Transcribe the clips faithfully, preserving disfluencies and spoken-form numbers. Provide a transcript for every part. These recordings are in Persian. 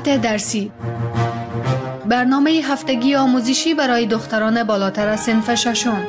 ساعت درسی، برنامه هفتگی آموزشی برای دختران بالاتر از صنف ششم.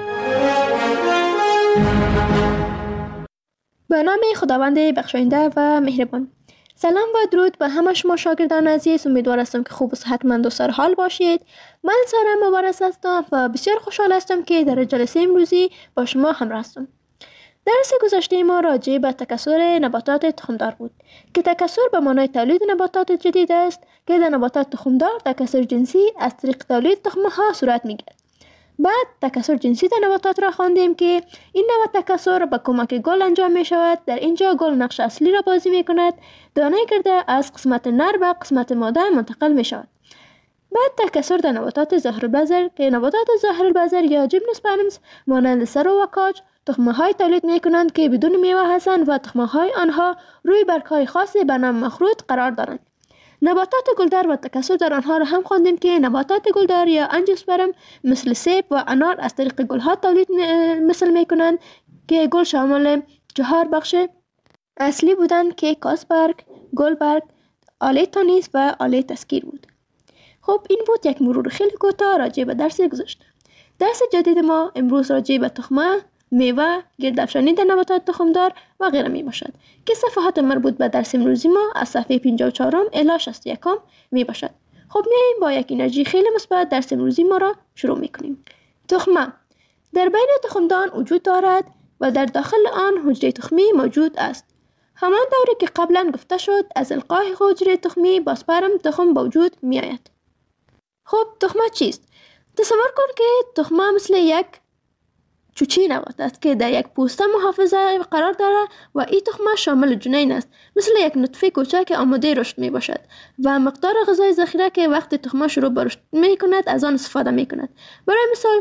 به نام خداوند بخشاینده و مهربان. سلام و درود به همه شما شاگردان عزیز. امیدوار هستم که خوب و صحتمند و سرحال باشید. من سارا مبارز هستم و بسیار خوشحال هستم که در جلسه امروزی با شما همراه هستم. درس گذشته ما راجع به تکثر نباتات تخمدار بود که تکثر به معنای تولید نباتات جدید است که در نباتات تخمدار تکثر جنسی از طریق تولید تخمه ها صورت میگیرد. بعد تکثر جنسی در نباتات را خواندیم که این نوع تکثر با کمک گل انجام می شود. در اینجا گل نقش اصلی را بازی می کند. دانه گرده از قسمت نر به قسمت ماده منتقل می شود. بعد تکثر در نباتات ظاهرالبذر که نباتات ظاهرالبذر یا جیمنوسپرمز مانند سرو و کاج تخمه های تولید می کنند که بدون میوه هستند و تخمه های آنها روی برگ های خاصی به نام مخروط قرار دارند. نباتات گلدار و تکثر در آنها را هم خواندیم که نباتات گلدار یا انژیوسپرم مثل سیب و انار از طریق گل ها تولید مثل می کنند که گل شامل چهار بخش اصلی بودند که کاسبرگ، گلبرگ، آله تانیس و آله تسکیر بود. خب این بود یک مرور خیلی کوتاه راجع به درس گذشته. درس جدید ما امروز راجع به تخمه، میوه، گردافشانی در نباتات تخمدار و غیره می باشد که صفحات مربوط به درس امروزی ما از صفحه پنجاه و چهار الی شصت و یک می باشد. خب میاییم با یک انرژی خیلی مثبت درس امروزی ما را شروع می کنیم. تخمه در بین تخمدان وجود دارد و در داخل آن حجره تخمی موجود است. همان دوری که قبلا گفته شد از القای حجره تخمی با سپرم تخم به وجود می آید. خب تخمه چیست؟ تصور کن که تخمه مثل یک چوچی نبات است که در یک پوسته محافظه قرار دارد و این تخمه شامل جنین است، مثل یک نطفه کوچک که آماده رشد می باشد و مقدار غذای ذخیره که وقتی تخمه شروع به رشد می کند از آن استفاده می کند. برای مثال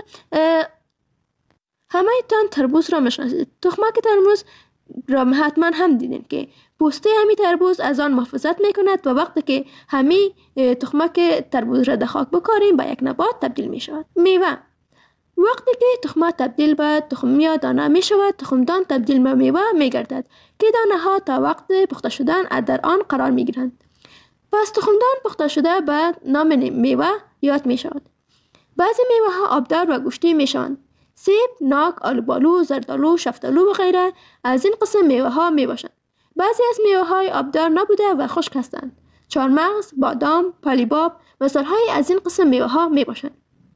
همه تان تربوز را میشناسید. تخمه که تربوز را حتما هم دیدین که پوسته همی تربوز از آن محافظت می کند و وقتی که همی تخمه که تربوز را در خاک بکاریم به یک نبات تبدیل می شود. میوه وقتی که تخمه تبدیل به تخم یا دانه می شود، تخمدان تبدیل به میوه می گردد که دانه ها تا وقت پخته شدن در آن قرار می گیرند. پس تخمدان پخته شده به نام میوه یاد می شود. بعضی میوه ها آبدار و گوشتی می شوند. سیب، ناک، آلوبالو، زردالو، شفتالو و غیره از این قسم میوه ها می باشند. بعضی از میوه های آبدار نبوده و خشک هستند. چهارمغز، بادام، پالیباب مثال های از این قسم میوه ها می باشند.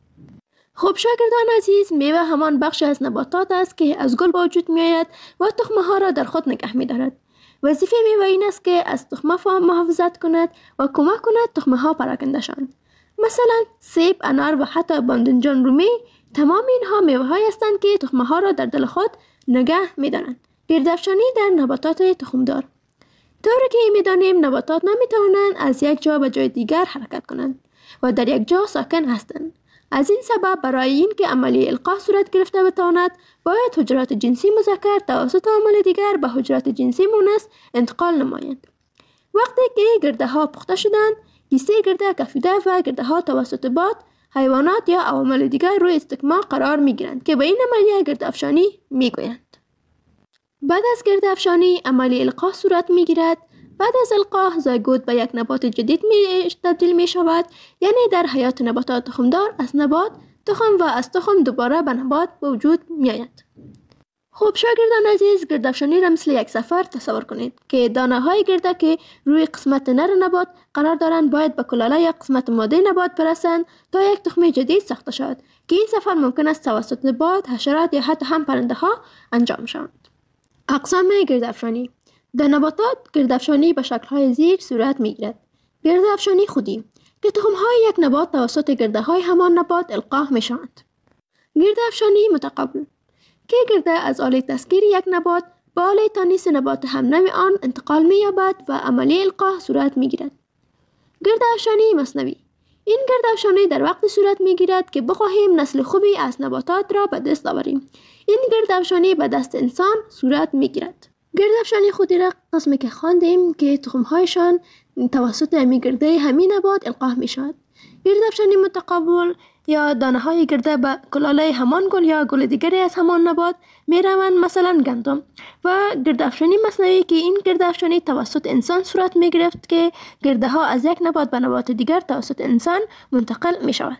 خب شاگردان عزیز، میوه همان بخش از نباتات است که از گل به وجود می آید و تخمه ها را در خود نگه می دارد. وظیفه میوه این است که از تخمه محافظت کند و کمک کند تخمه ها پراکنده شوند. مثلا سیب، انار و حتی باذنجان رومی تمام اینها میوه های هستند که تخمه ها را در دل خود نگه می دارند. گردافشانی در نباتات تخمدار. طوری که می دانیم نباتات نمی توانند از یک جا به جای دیگر حرکت کنند و در یک جا ساکن هستند. از این سبب برای این که عملیه القاح صورت گرفته بتواند باید حجرات جنسی مذکر توسط عامل دیگر به حجرات جنسی مؤنث انتقال نمایند. وقتی که گرده ها پخته شدند، کیسه گرده کفیده و گرده ها توسط باد، حیوانات یا عوامل دیگر روی استکمام قرار می گیرند که به این عملیه گردافشانی می گویند. بعد از گردافشانی عملیه القاح صورت می گیرد. بعد از القاح زایگوت به یک نبات جدید می تبدیل می شود، یعنی در حیات نباتات تخمدار از نبات تخم و از تخم دوباره به نبات به وجود می آید. خب شاگردان عزیز، گردافشانی را مثل یک سفر تصور کنید که دانه های گرده که روی قسمت نر نبات قرار دارند باید به کلاله یا قسمت ماده نبات برسند تا یک تخم جدید ساخته شود که این سفر ممکن است توسط باد، حشرات یا حتی هم پرنده ها انجام شود. اقسام گردافشانی در نباتات گردافشانی به شکل‌های زیر صورت می‌گیرد. گردافشانی خودی که تخم‌های یک نبات توسط گرده‌های همان نبات القاح می‌شوند. گردافشانی متقابل که گرده از آله تسکیر یک نبات به آله تانیس نبات همنوع آن انتقال می‌یابد و عملیه القاح صورت می‌گیرد. گردافشانی مثنوی این گردافشانی در وقت صورت می‌گیرد که بخواهیم نسل خوبی از نباتات را به دست آوریم. این گردافشانی به دست انسان صورت می‌گیرد. گردافشانی خودی را قسمی که خواندیم که تخم‌هایشان توسط همی گرده همین نبات القاح می شود. گردافشانی متقابل یا دانه های گرده به کلاله همان گل یا گل دیگری از همان نبات می روند، مثلا گندم، و گردافشانی مصنوعی که این گردافشانی توسط انسان صورت می گرفت که گرده ها از یک نبات به نبات دیگر توسط انسان منتقل می شود.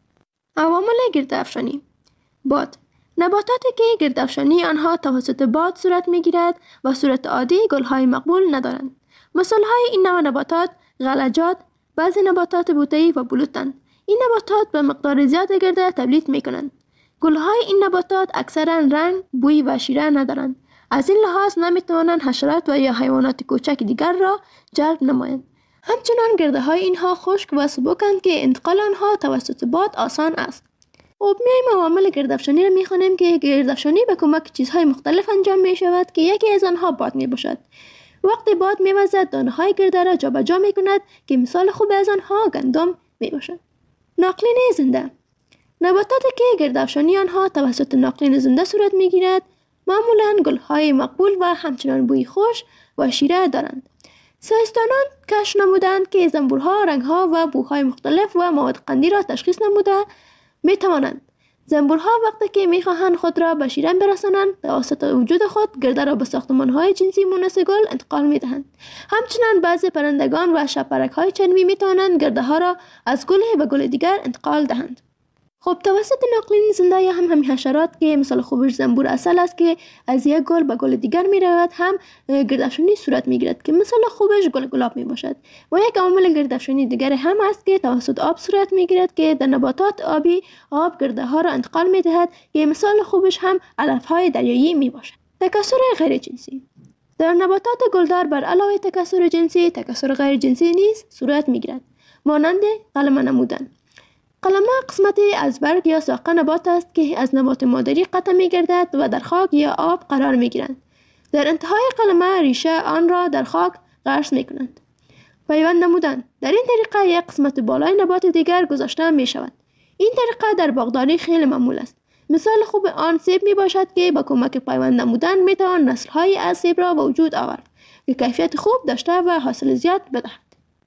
عوامل گردافشانی: باد. نباتاتی که گردافشانی آنها توسط باد صورت می گیرد و صورت عادی گل های مقبول ندارند. مثال های این نوع نباتات غلجات، بعضی نباتات بوته‌ای و بلوطند. این نباتات به مقدار زیاد گرده تولید می کنند. گل های این نباتات اکثرا رنگ، بوی و شیره ندارند. از این لحاظ نمی توانند حشرات و یا حیوانات کوچک دیگر را جلب نمایند. همچنان گرده های اینها خشک و سبکند که انتقال آنها توسط باد آسان است. خب میایم عوامل گردافشانی را میخوانیم که گردافشانی به کمک چیزهای مختلف انجام می شود که یکی از آنها باد می باشد. وقتی باد می وزد دانه های گرده را جابجا می کند که مثال خوب از آنها گندم می باشد. ناقلین زنده. نباتاتی که گردافشانی آنها توسط ناقلین زنده صورت می گیرد معمولا گل های مقبول و همچنان بوی خوش و شیره دارند. ساینسدانان کشف نمودند که زنبورها رنگها و بوهای مختلف و مواد قندی را تشخیص نموده می توانند. زنبورها وقتی که می خواهند خود را به شیرین برسانند توسط وجود خود گرده را به ساختمان‌های جنسی مونس گل انتقال می دهند. همچنین بعضی پرندگان و شبپرک‌های چنوی می توانند گرده ها را از گل به گل دیگر انتقال دهند. خب توسط ناقلین زنده یا هم همین حشرات که مثال خوبش زنبور عسل است که از یک گل به گل دیگر می رود هم گردافشانی صورت می گیرد که مثال خوبش گل گلاب می باشد. و یک عامل گردافشانی دیگر هم است که توسط آب صورت می گیرد که در نباتات آبی آب گرده ها را انتقال می دهد که مثال خوبش هم علف های دریایی می باشد. تکثر غیر جنسی. در نباتات گلدار بر علاوه تکثر جنسی تکثر غیر جنسی نیز صورت می گیرد، مانند قلمه نمودن. قلمه قسمتی از برگ یا ساق نبات است که از نبات مادری قطع می گردد و در خاک یا آب قرار می گیرند. در انتهای قلمه ریشه آن را در خاک غرس می کنند. پیوند نمودن. در این طریقه یک قسمت بالای نبات دیگر گذاشته می شود. این طریقه در باغداری خیلی معمول است. مثال خوب آن سیب می باشد که با کمک پیوند نمودن می توان نسل های از سیب را به وجود آورد که کیفیت خوب داشته و حاصل زیاد بدهد.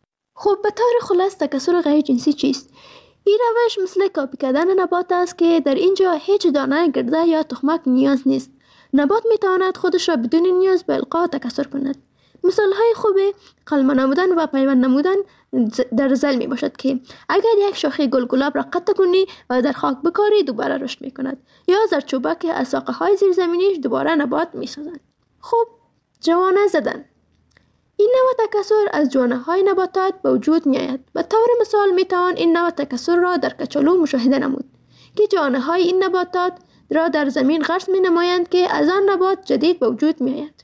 خوب به طور خلاص تکثر غیر جنسی چیست؟ این روش مثل کاپی کردن نبات است که در اینجا هیچ دانه گرده یا تخمک نیاز نیست. نبات می تواند خودش را بدون نیاز به القا تکثر کند. مثال های خوب قلمه نمودن و پیوند نمودن در زل می باشد که اگر یک شاخه گل گلاب را قطع کنی و در خاک بکاری دوباره رشد می کند، یا زردچوبک که از ساقه های زیرزمینیش دوباره نبات می سازند. خوب جوانه زدن. این نوع تکثر از جوانه های نباتات به وجود می آید. به طور مثال می توان این نوع تکثر را در کچالو مشاهده نمود که جوانه های این نباتات را در زمین غرس می نمایند که از آن نبات جدید به وجود می آید.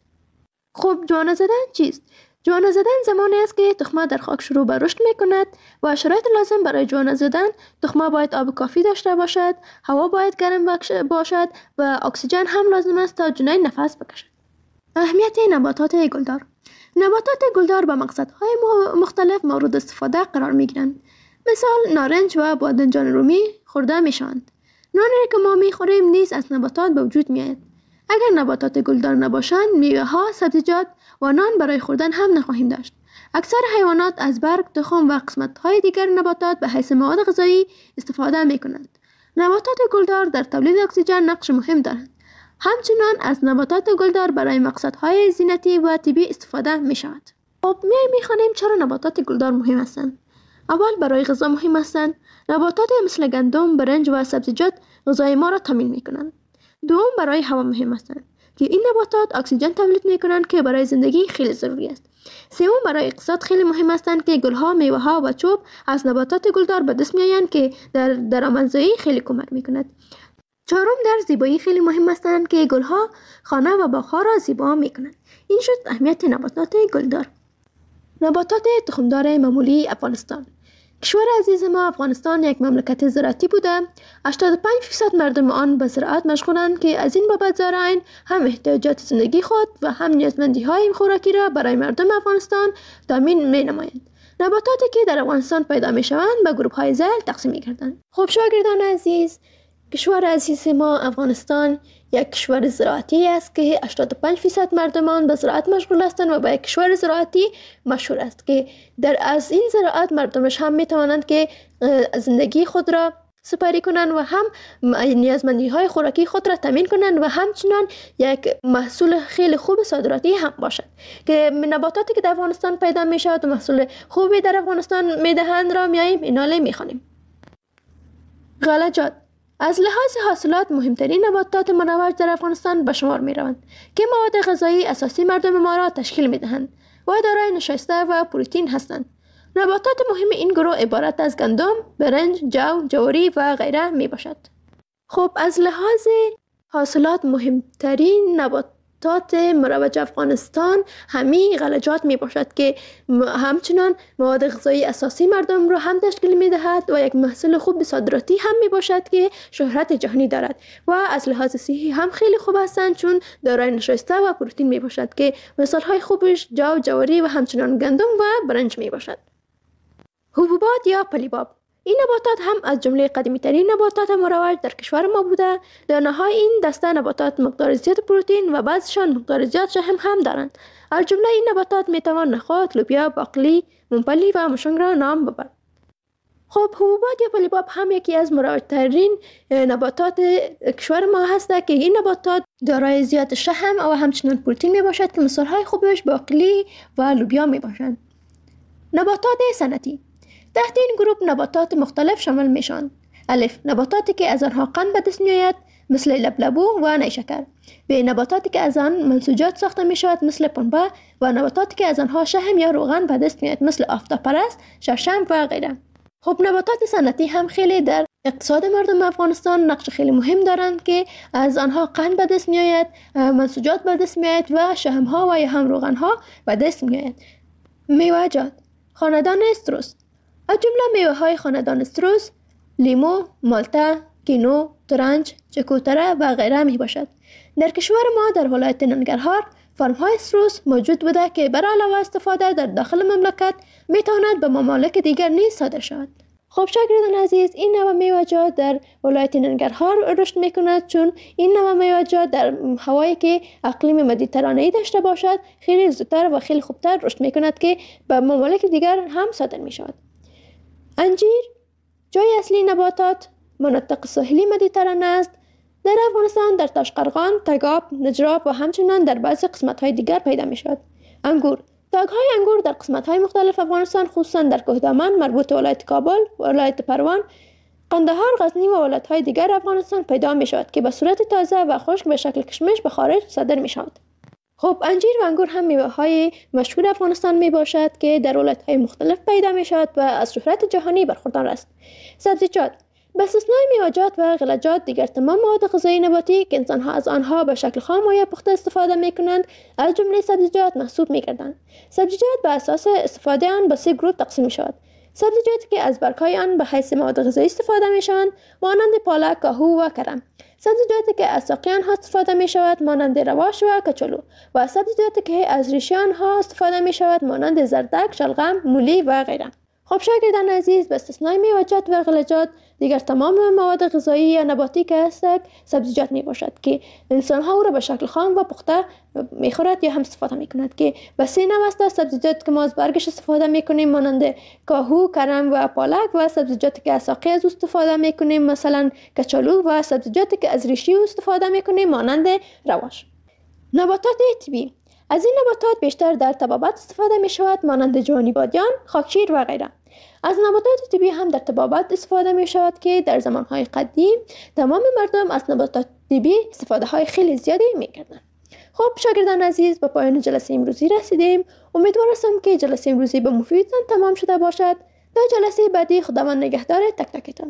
خب جوانه زدن چیست؟ جوانه زدن زمانی است که تخمه در خاک شروع به رشد می کند و شرایط لازم برای جوانه زدن: تخمه باید آب کافی داشته باشد، هوا باید گرم باشد و اکسیژن هم لازم است تا جنین نفس بکشد. اهمیت نباتات گلدار. نباتات گلدار به مقصدهای مختلف مورد استفاده قرار می گیرند. مثال نارنج و بادنجان رومی خورده می شوند. نانی که ما می خوریم نیز از نباتات به وجود می آید. اگر نباتات گلدار نباشند میوه ها، سبزیجات و نان برای خوردن هم نخواهیم داشت. اکثر حیوانات از برگ، تخم و قسمت های دیگر نباتات به حیث مواد غذایی استفاده می کنند. نباتات گلدار در تولید اکسیژن نقش مهم دارند. همچنان از نباتات گلدار برای مقصدهای زینتی و طبی استفاده می شود. خب میایم میخوانیم چرا نباتات گلدار مهم هستند. اول برای غذا مهم هستند. نباتات مثل گندم، برنج و سبزیجات غذای ما را تامین می کنند. دوم برای هوا مهم هستند که این نباتات اکسیژن تولید می کنند که برای زندگی خیلی ضروری است. سوم برای اقتصاد خیلی مهم هستند که گلها، میوه ها و چوب از نباتات گلدار به دست می آیند که در درآمدزایی خیلی کمک می کند. چهارم در زیبایی خیلی مهم هستند که گلها خانه و باغها را زیبا می کنند. این شد اهمیت نباتات گلدار. نباتات تخمدار معمولی افغانستان. کشور عزیز ما افغانستان یک مملکت زراعتی بوده. هشتاد و پنج درصد مردم آن به زراعت مشغولند که از این بابت زارعین هم احتیاجات زندگی خود و هم نیازمندی های خوراکی را برای مردم افغانستان تامین می نمایند. نباتاتی که در افغانستان پیدا می شوند به گروه های ذیل تقسیم می گردند. خب شاگردان عزیز، کشور عزیز ما افغانستان یک کشور زراعتی است که هشتاد و پنج درصد مردمان به زراعت مشغول هستند و به یک کشور زراعتی مشهور است که در از این زراعت مردمش هم می توانند که زندگی خود را سپری کنند و هم نیازمندی های خوراکی خود را تامین کنند و همچنان یک محصول خیلی خوب صادراتی هم باشد که نباتاتی که در افغانستان پیدا می شود و محصول خوبی در افغانستان می دهند را میاییم ایناله می خوانیم. غلجات از لحاظ حاصلات مهمترین نباتات مروج در افغانستان به شمار می روند که مواد غذایی اساسی مردم ما را تشکیل می دهند و دارای نشایسته و پروتئین هستند. نباتات مهم این گروه عبارت از گندم، برنج، جو، جواری و غیره می باشد. خب از لحاظ حاصلات مهمترین نباتات مروج افغانستان همین غلجات می باشد که همچنان مواد غذایی اساسی مردم را هم تشکیل می دهد و یک محصول خوب صادراتی هم می باشد که شهرت جهانی دارد و از لحاظ صحی هم خیلی خوب هستند چون دارای نشایسته و پروتئین می باشد که مثال های خوبش جو، جواری و همچنان گندم و برنج می باشد. حبوبات یا پلیباب این نباتات هم از جمله قدیمی ترین نباتات مروج در کشور ما بوده. دانه های این دسته نباتات مقدار زیاد پروتئین و بعضشان مقدار زیاد شحم هم دارند. از جمله این نباتات می توان نخود، لوبیا، باقلی، ممپلی و مشنگ را نام ببرد. خب حبوبات یا پلیباب هم یکی از مروج ترین نباتات کشور ما هست که این نباتات دارای زیاد شحم و همچنان پروتئین می باشد که مثال های خوبش باقلی و لوبیا می باشند. نباتات صنعتی تحت این گروه نباتات مختلف شامل میشوند. الف نباتاتی که از آنها قند به دست میآید مثل لبلبو و نیشکر. به نباتاتی که از آن منسوجات ساخته می شود مثل پنبه و نباتاتی که از آنها شحم یا روغن به دست میآید مثل آفتابپرست، شړشم و غیره. خب نباتات صنعتی هم خیلی در اقتصاد مردم افغانستان نقش خیلی مهم دارند که از آنها قند به دست میآید، منسوجات به دست میآید و شحم ها و یا هم روغن ها به دست میآید. میوه‌جات خاندان استروس از جمله میوه های خاندان استروس لیمو، مالته، کینو، ترنج، چکوتره و غیره می باشد. در کشور ما در ولایت ننگرهار فرم های استروس موجود بوده که برای علاوه استفاده در داخل مملکت می تواند به ممالک دیگر نیز صادر شود. خب شاگردان عزیز این نوع میوه‌جات در ولایت ننگرهار رشد می کند چون این نوع میوه‌جات در هوایی که اقلیم مدیترانه‌ای داشته باشد خیلی زودتر و خیلی خوبتر رشد می کند که به ممالک دیگر هم صادر می شود. انجیر جای اصلی نباتات مناطق ساحلی مدیترانه است. در افغانستان در تاشقرغان، تگاب، نجراب و همچنان در بعضی قسمت‌های دیگر پیدا می شود. انگور تاگ‌های انگور در قسمت‌های مختلف افغانستان خصوصا در کوهدامن مربوط ولایت کابل، ولایت پروان، قندهار، غزنی و ولایت‌های دیگر افغانستان پیدا می شود که به صورت تازه و خشک به شکل کشمش به خارج صادر می شود. خب انجیر و انگور هم میوه های مشهور افغانستان می باشد که در ولایت های مختلف پیدا می شود و از شهرت جهانی برخوردار است. سبزیجات به استثنای میوه‌جات و غلجات دیگر تمام مواد غذایی نباتی که انسان ها از آنها به شکل خام و یا پخته استفاده می کنند از جمله سبزیجات محسوب می گردند. سبزیجات به اساس استفاده آن به سه گروه تقسیم می شود. سبزیجاتی که از برگ‌های آن به حیث مواد غذایی استفاده می شوند مانند پالک، کاهو و کرم. سبزیجاتی که از ساقه آنها استفاده می شود مانند رواش و کچالو و سبزیجاتی که از ریشه آنها استفاده می شود مانند زردک، شلغم، مولی و غیره. خب شاگردان عزیز به استثنای میوه‌جات و غلجات دیگر تمام مواد غذایی یا نباتی که هستند سبزیجات می باشد که انسان ها او را به شکل خام و پخته می خورد یا هم استفاده می کند که به سه نوع است. سبزیجات که ما از برگش استفاده می کنیم مانند کاهو، کرم و پالک و سبزیجاتی که از ساقه از استفاده می کنیم مثلا کچالو و سبزیجاتی که از ریشه استفاده می کنیم مانند رواش. نباتات طبیعی از این نباتات بیشتر در طبابت استفاده می شود مانند جوانی بادیان، خاکشیر و غیره. از نباتات طبیعی هم در طبابت استفاده می شود که در زمانهای قدیم تمام مردم از نباتات طبیعی استفاده های خیلی زیادی می کردن. خب شاگردان عزیز به پایان جلسه امروزی رسیدیم. امیدوار هستم که جلسه امروزی به مفیدتان تمام شده باشد. تا جلسه بعدی خداوند نگهدار تک تکتان.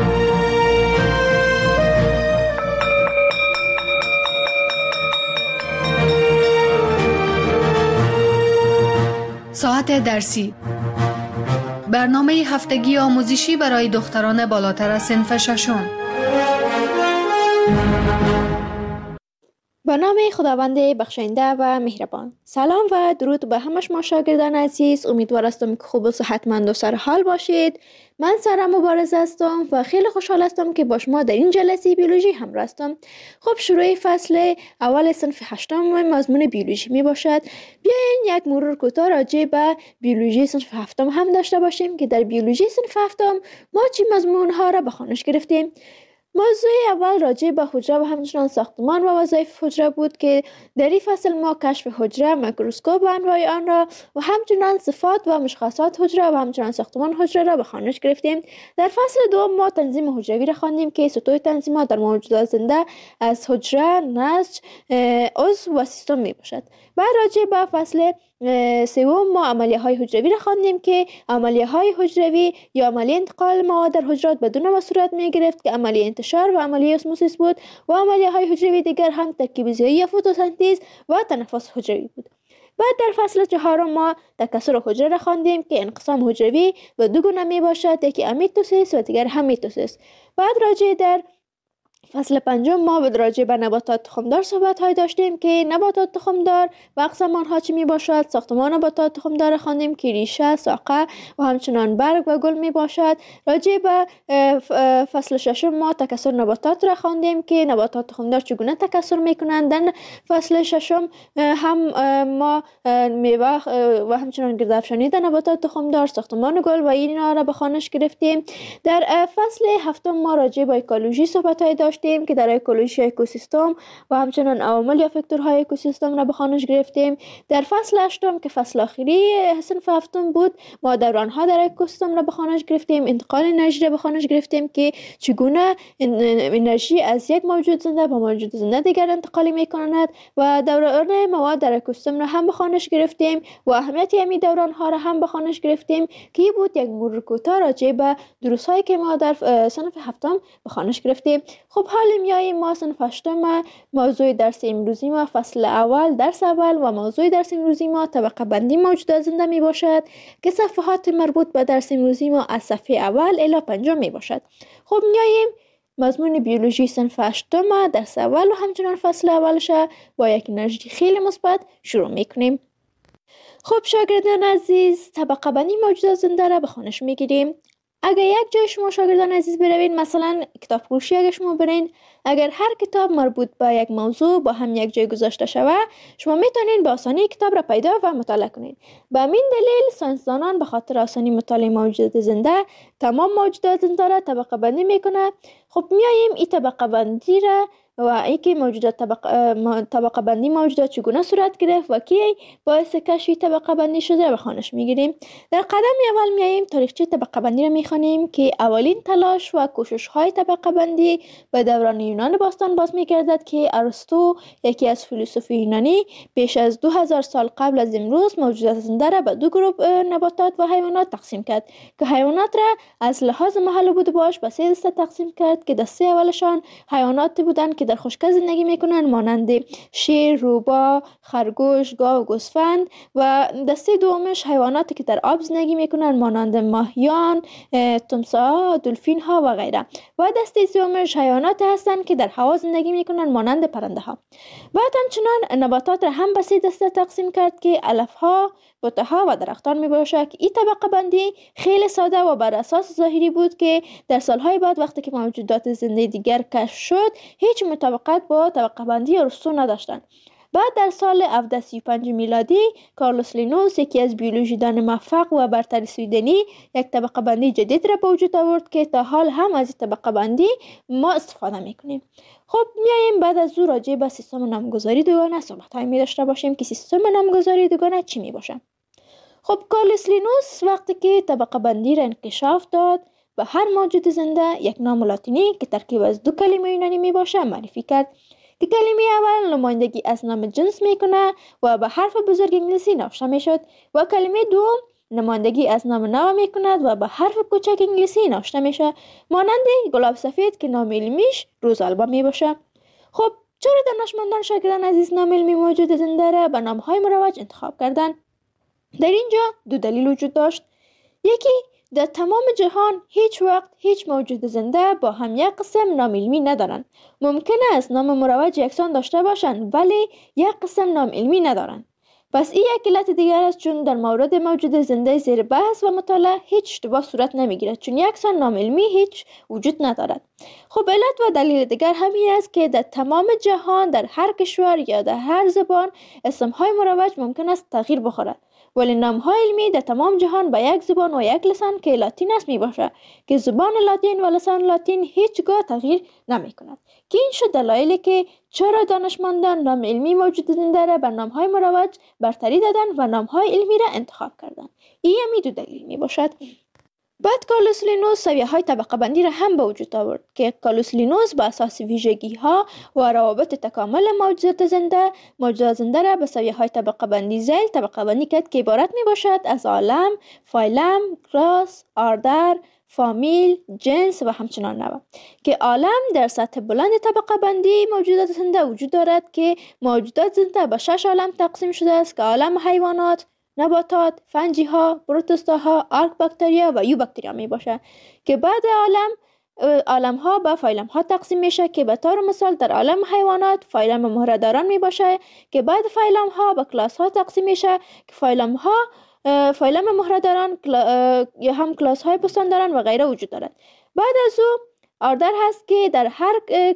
ساعت درسی برنامه هفتگی آموزشی برای دختران بالاتر از صنف ششم. به نام خداوند بخشنده و مهربان. سلام و درود به همه شما شاگردان عزیز. امیدوار هستم که خوب و صحتمند و سرحال باشید. من سارا مبارز هستم و خیلی خوشحال هستم که با شما در این جلسه بیولوژی همراه هستم. خب شروع فصل اول صنف هشتم مضمون بیولوژی می باشد. بیاین یک مرور کوتاه راجع به بیولوژی صنف هفتم هم داشته باشیم که در بیولوژی صنف هفتم ما چی مضمون ها را به خوانش گرفتیم. موضوع اول راجع به حجره و همچنان ساختمان و وظایف حجره بود که در این فصل ما کشف حجره، میکروسکوپ و انواع آن را و همچنان صفات و مشخصات حجره و همچنان ساختمان حجره را به خوانش گرفتیم. در فصل دوم ما تنظیم حجروی را خواندیم که سطوح تنظیمات در موجودات زنده از حجره، نسج، عضو و سیستم می باشد. بعد راجع به فصل سوم ما عملیه های حجروی را خواندیم که عملیه های حجروی یا عملیه انتقال مواد در حجرات بدون و صورت می گرفت که عملیه انتشار و عملیه اسموسیس بود و عملیه های حجروی دیگر هم ترکیب ضیایی یا فتوسنتز و تنفس حجروی بود. بعد در فصل چهارم ما تکثر حجره را خواندیم که انقسام حجروی به دو گونه می باشد، یکی امیتوسیس و دیگر هم میتوسیس. بعد راجع در فصل پنجم ما به راجع به نباتات تخمدار صحبت های داشتیم که نباتات تخمدار و اقسام آنها چی می باشد. ساختمان نباتات تخمدار خواندیم که ریشه، ساقه و همچنان برگ و گل می باشد. راجع به فصل ششم ما تکثر نباتات را خواندیم که نباتات تخمدار چگونه تکثر می کنند. در فصل ششم هم ما میوه و همچنان گردافشانی در نباتات تخمدار، ساختمان گل و اینا را به خوانش گرفتیم. در فصل هفتم ما راجع به اکولوژی صحبت های داشتیم که در اکولوژی اکوسیستم و همچنان عوامل یا فاکتورهای اکوسیستم را به خوانش گرفتیم. در فصل هشتم که فصل آخری صنف هفتم بود ما دورانها در اکوسیستم را به خوانش گرفتیم. انتقال انرژی را به خوانش گرفتیم که چگونه انرژی از یک موجود زنده به موجود زنده دیگر انتقال می کند و دوران مواد در اکوسیستم را هم به خوانش گرفتیم و اهمیت همین دورانها را هم به خوانش گرفتیم که بود یک مرور کوتاه راجع به دروس‌هایی که ما در صنف هفتم به خوانش گرفتیم. خب حال میاییم ما صنف هشتم موضوع درس امروزی ما فصل اول درس اول و موضوع درس امروزی ما طبقه بندی موجودات زنده می باشد که صفحات مربوط به درس امروزی ما از صفحه اول الی پنجم می باشد. خب میاییم مضمون بیولوژی صنف هشتم درس اول و همچنان فصل اولش با یک انرژی خیلی مثبت شروع میکنیم. خب شاگردان عزیز طبقه بندی موجودات زنده را به خوانش میگیریم. اگر یک جای شما شاگردان عزیز بروید، مثلا کتاب فروشی اگر شما برین، اگر هر کتاب مربوط به یک موضوع با هم یک جای گذاشته شود شما میتونین به آسانی کتاب را پیدا و مطالعه کنید. به همین دلیل ساینسدانان به خاطر آسانی مطالعه موجودات زنده تمام موجودات زنده را طبقه بندی میکنه. خب میاییم این طبقه بندی را و اینکه موجودات طبقه, طبقه بندی موجودات چگونه صورت گرفت و کی باعث کشف طبقه بندی شده به خوانش میگیریم. در قدم اول میاییم تاریخچه طبقه بندی را میخوانیم که اولین تلاش و کوشش های طبقه بندی به دوران یونان باستان باز میگردد که ارسطو یکی از فیلسوف یونانی بیش از دو هزار سال قبل از امروز موجودات زنده را به دو گروه نباتات و حیوانات تقسیم کرد که حیوانات را از لحاظ محل بود باش به سه دسته تقسیم کرد که دسته اولشان حیواناتی بودند که در خشکی زندگی میکنن مانند شیر، روباه، خرگوش، گاو و گوسفند و دسته دومش حیواناتی که در آب زندگی میکنن مانند ماهیان، تمساح، دلفین ها و غیره و دسته سومش حیواناتی هستند که در هوا زندگی میکنن مانند پرنده ها. بعد همچنان نباتات را هم به سه دسته تقسیم کرد که علف ها، بوته ها و درختان می باشد. این طبقه بندی خیلی ساده و بر اساس ظاهری بود که در سالهای بعد وقتی که موجودات زنده دیگر کشف شد هیچ مطابقت با طبقه بندی ارسطو نداشتند. بعد در سال هفتصد و سی و پنج میلادی کارلوس لینوس یکی از بیولوژیدان موفق و برتر سویدنی یک طبقه بندی جدید را به وجود آورد که تا حال هم از این طبقه بندی ما استفاده میکنیم. خب میایم بعد از او راجع به سیستم نامگذاری دوگانه صحبت های می داشته باشیم که سیستم نامگذاری دوگانه چی می باشه. خب کارلوس لینوس وقتی که طبقه بندی را انکشاف داد به هر موجود زنده یک نام لاتینی که ترکیب از دو کلمه یونانی می باشه معرفی کرد که کلمه اول نمایندگی از نام جنس میکنه و به حرف بزرگ انگلیسی نوشته میشد و کلمه دوم نمایندگی از نام نو میکند و به حرف کوچک انگلیسی نوشته میشه مانند گلاب سفید که نام علمیش روزالبا می باشه. خب چرا دانشمندان شاگردان عزیز نام علمی موجود زنده را به نامهای مروج انتخاب کردند؟ در اینجا دو دلیل وجود داشت. یکی در تمام جهان هیچ وقت هیچ موجود زنده با هم یک قسم نام علمی ندارند. ممکن است نام مروج یکسان داشته باشند ولی یک قسم نام علمی ندارند. پس این یک علت دیگر است، چون در مورد موجود زنده زیر بحث و مطالعه هیچ اشتباه صورت نمیگیرد، چون یکسان نام علمی هیچ وجود ندارد. خب علت و دلیل دیگر همین است که در تمام جهان در هر کشور یا در هر زبان اسمهای مروج ممکن است تغییر بخورد، ولی نام‌های علمی در تمام جهان با یک زبان و یک لسان که لاتین است می باشد که زبان لاتین و لسان لاتین هیچگاه تغییر نمی کند. که این شد دلایلی که چرا دانشمندان نام علمی موجود زنده را بر نام‌های مروج برتری دادند و نام‌های علمی را انتخاب کردند. این همی دو دلیل می باشد. بعد کارلوس لینوس سویه‌های طبقه بندی را هم به وجود آورد که کارلوس لینوس با اساس ویژگی‌ها و روابط تکامل موجودات زنده موجودات زنده را به سویه‌های طبقه بندی ذیل طبقه بندی کرد که عبارت می باشد از عالم، فایلم، کلاس، آردر، فامیل، جنس و همچنان نوع. که عالم در سطح بلند طبقه بندی موجودات زنده وجود دارد که موجودات زنده به شش عالم تقسیم شده است که عالم حیوانات، نباتات، فنجی ها، پروتوستا ها، آرک باکتریا و یو باکتریا می باشه که بعد عالم عالم ها به فایلم ها تقسیم میشه که به طور مثال در عالم حیوانات فایلم مهره‌داران می باشه که بعد فایلم ها به کلاس ها تقسیم میشه که فایلم ها فایلم مهره‌داران یا هم کلاس های پستانداران و غیره وجود دارد. بعد از او آردر هست که در هر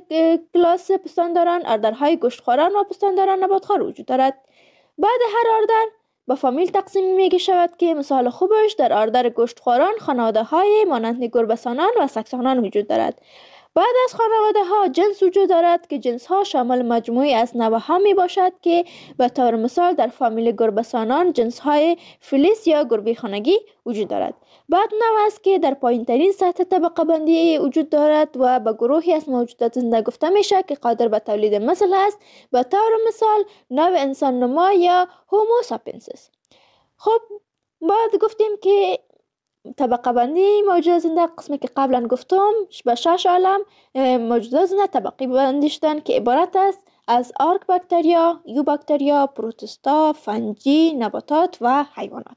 کلاس پستانداران آردرهای گوشتخواران و پستانداران نباتخوار وجود دارد. بعد هر آردر با فامیل تقسیم میگه شود که مثال خوبش در آردر گوشتخواران خانواده های مانند گربه‌سانان و سگسانان وجود دارد. بعد از خانواده ها جنس وجود دارد که جنس ها شامل مجموعی از نوع ها می باشد که به طور مثال در فامیل گربه‌سانان جنس های فلیس یا گربه خانگی وجود دارد. بعد نوع است که در پایین ترین سطح طبقه بندی وجود دارد و به گروهی از موجودات زنده گفته میشه که قادر به تولید مثل است، به طور مثال نوع انسان نما یا هومو ساپینسیس. خب بعد گفتیم که طبقه بندی موجودات زنده قسمی که قبلا گفتم به شش عالم موجودات زنده طبقه بندی شدن که عبارت است از آرک باکتریا، یو باکتریا، پروتوستا، فنجی، نباتات و حیوانات.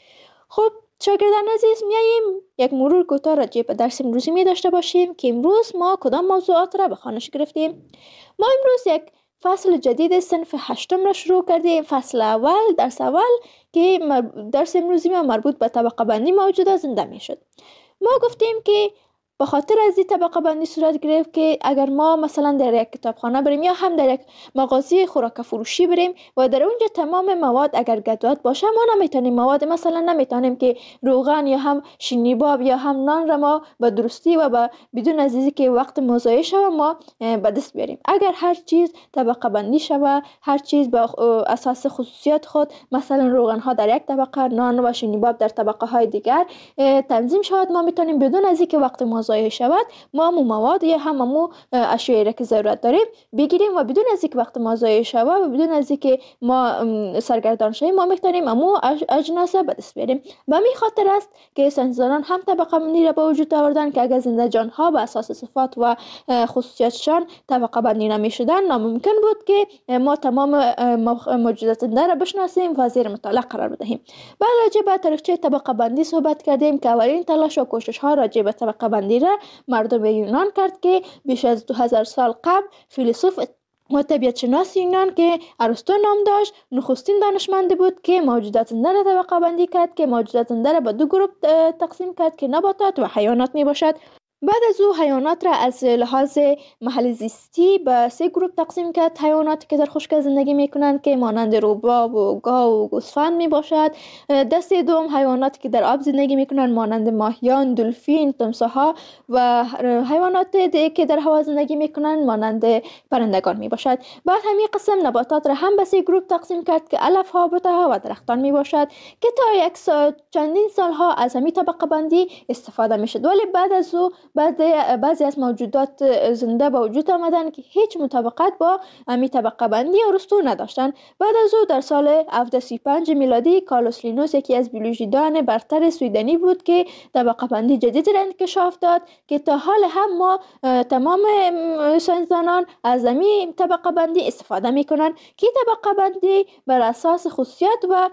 خب شاگردان عزیز، میاییم یک مرور کوتاه راجع به درس امروزی می داشته باشیم که امروز ما کدام موضوعات را به خوانش گرفتیم. ما امروز یک فصل جدید صنف هشتم را شروع کردیم. فصل اول، درس اول که درس امروزی ما مربوط به طبقه بندی موجودات زنده می شد. ما گفتیم که به خاطر از این طبقه بندی صورت گرفت که اگر ما مثلا در یک کتابخانه بریم یا هم در یک مغازه خوراک فروشی بریم و در اونجا تمام مواد اگر گدوات باشه، ما نمیتونیم مواد مثلا نمیتونیم که روغن یا هم شینیباب یا هم نان را ما به درستی و به بدون از اینکه که وقت مضایع شوه ما به دست بیاریم. اگر هر چیز طبقه بندی شوه، هر چیز به اساس خصوصیات خود، مثلا روغن ها در یک طبقه، نان و شینیباب در طبقه های دیگر تنظیم شود، ما میتونیم بدون از اینکه وقت ضایع شود ما مو مواد یا هم مو اشیایی را که ضرورت داریم بگیریم و بدون از اینکه وقت ما ضایع شود و بدون از اینکه ما سرگردان شویم ما میتونیم مو اجناس به دست بیاریم. به همین خاطر است که ساینسدانان هم طبقه بندی را به وجود آوردن که اگر زنده جان ها به اساس صفات و خصوصیاتشان طبقه بندی نمیشدن، ناممکن بود که ما تمام موجودات زنده را بشناسیم و زیر مطالعه قرار بدهیم. بعد راجع به تاریخچه طبقه بندی صحبت کردیم که اولین تلاش و کوشش ها راجع به طبقه بندی را مردم یونان کرد که بیش از دو هزار سال قبل فیلسوف و طبیعت شناس یونان که ارسطو نام داشت نخستین دانشمند بود که موجودات زنده را طبقه بندی کرد که موجودات زنده را به دو گروه تقسیم کرد که نباتات و حیوانات می باشد. بعد از او حیوانات را از لحاظ محل زیستی به سه گروه تقسیم کرد. حیواناتی که در خشکی زندگی میکنند که مانند روباب و گاو و گوسفند می باشد. دسته دوم حیواناتی که در آب زندگی میکنند مانند ماهیان، دلفین، تمساح‌ها و حیوانات دیگه که در هوا زندگی میکنند مانند پرندگان می باشد. بعد همین قسم نباتات را هم به سه گروه تقسیم کرد که علف ها، بوته ها و درختان می باشد که تا یک سال چندین سالها از همین طبقه بندی استفاده میشد. ولی بعد از او بعضی بعضی از موجودات زنده به وجود آمدن که هیچ مطابقت با امی طبقه بندی ارسطو نداشتن. بعد از او در سال هفتصد و سی و پنج میلادی کارلوس لینوس یکی از بیولوژیدان برتر سویدنی بود که طبقه بندی جدید را انکشاف داد که تا حال هم ما تمام ساینسدانان از امی طبقه بندی استفاده میکنن که طبقه بندی بر اساس خصوصیات و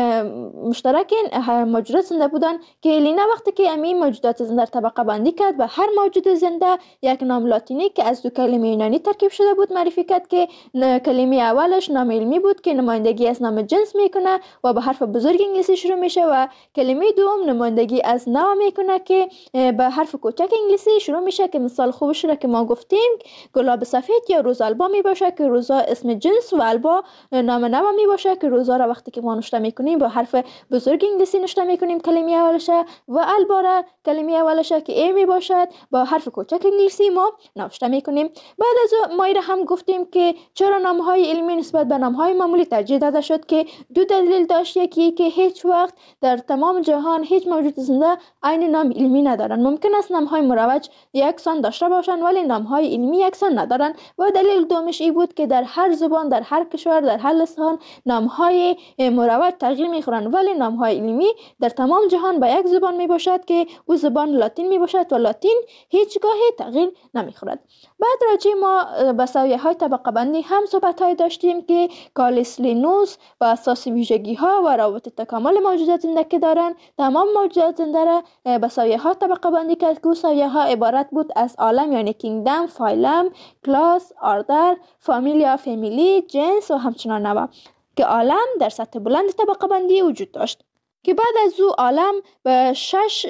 مشترک موجودات زنده بودن که لینا وقتی که امی موجودات زنده طبقه بندی کرد و هر موجود زنده یک نام لاتینی که از دو کلمه یونانی ترکیب شده بود معرفی کرد که کلمه اولش نام علمی بود که نمایندگی از نام جنس میکنه و به حرف بزرگ انگلیسی شروع میشه و کلمه دوم نمایندگی از نوع میکنه که به حرف کوچک انگلیسی شروع میشه که مثال خوبش را که ما گفتیم گلاب سفید یا روز البا می باشه که روزا اسم جنس و البا نام نوع می باشه که روزا را وقتی که ما نوشته میکنیم با حرف بزرگ انگلیسی نوشته میکنیم کلمه اولشه و البا را کلمه اولشه که ای می باشد با حرف کوچک انگلیسی ما نوشته میکنیم. بعد از ما هم گفتیم که چرا نامهای علمی نسبت به نامهای معمولی ترجیح داده شد که دو دلیل داشت. یکی که هیچ وقت در تمام جهان هیچ موجود زنده عین نام علمی ندارن. ممکن است نامهای مروج یکسان داشته باشند ولی نامهای علمی یکسان ندارن. و دلیل دومش این بود که در هر زبان در هر کشور در هر لسان نامهای مروج تغییر میخورن ولی نامهای علمی در تمام جهان به یک زبان می باشد که او زبان لاتین می باشد و لاتین هیچگاه تغییر نمیخورد. بعد راجع ما به سویه های طبقه بندی هم صحبت های داشتیم که کارلوس لینوس با اساس ویژگی ها و روابط تکامل موجودات زنده که دارن تمام موجودات زنده را به سویه ها طبقه بندی کرد که سویه ها عبارت بود از عالم یعنی کینگدم، فایلم، کلاس، آردر، فامیلیا، فامیلی، جنس و همچنان نوع که عالم در سطح بلند طبقه بندی وجود داشت که بعد از او عالم به شش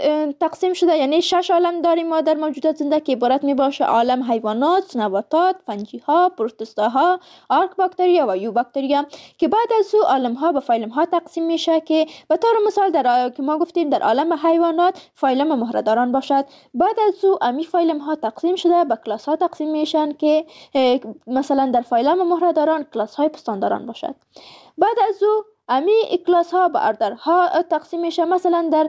تقسیم شده یعنی شش عالم داریم ما در موجودات زنده که عبارت می باشه عالم حیوانات، نباتات، فنجی ها، پروتوستا ها، آرک باکتریا و یو باکتریا که بعد از او عالم ها به فایلم ها تقسیم میشه که به طور مثال در که ما گفتیم در عالم حیوانات فایلم مهره‌داران باشد. بعد از او امی فایلم ها تقسیم شده به کلاس ها تقسیم میشن که مثلا در فایلم مهره‌داران کلاس های پستانداران باشد. بعد از او امی کلاس ها به اردرها تقسیم میشه. مثلا در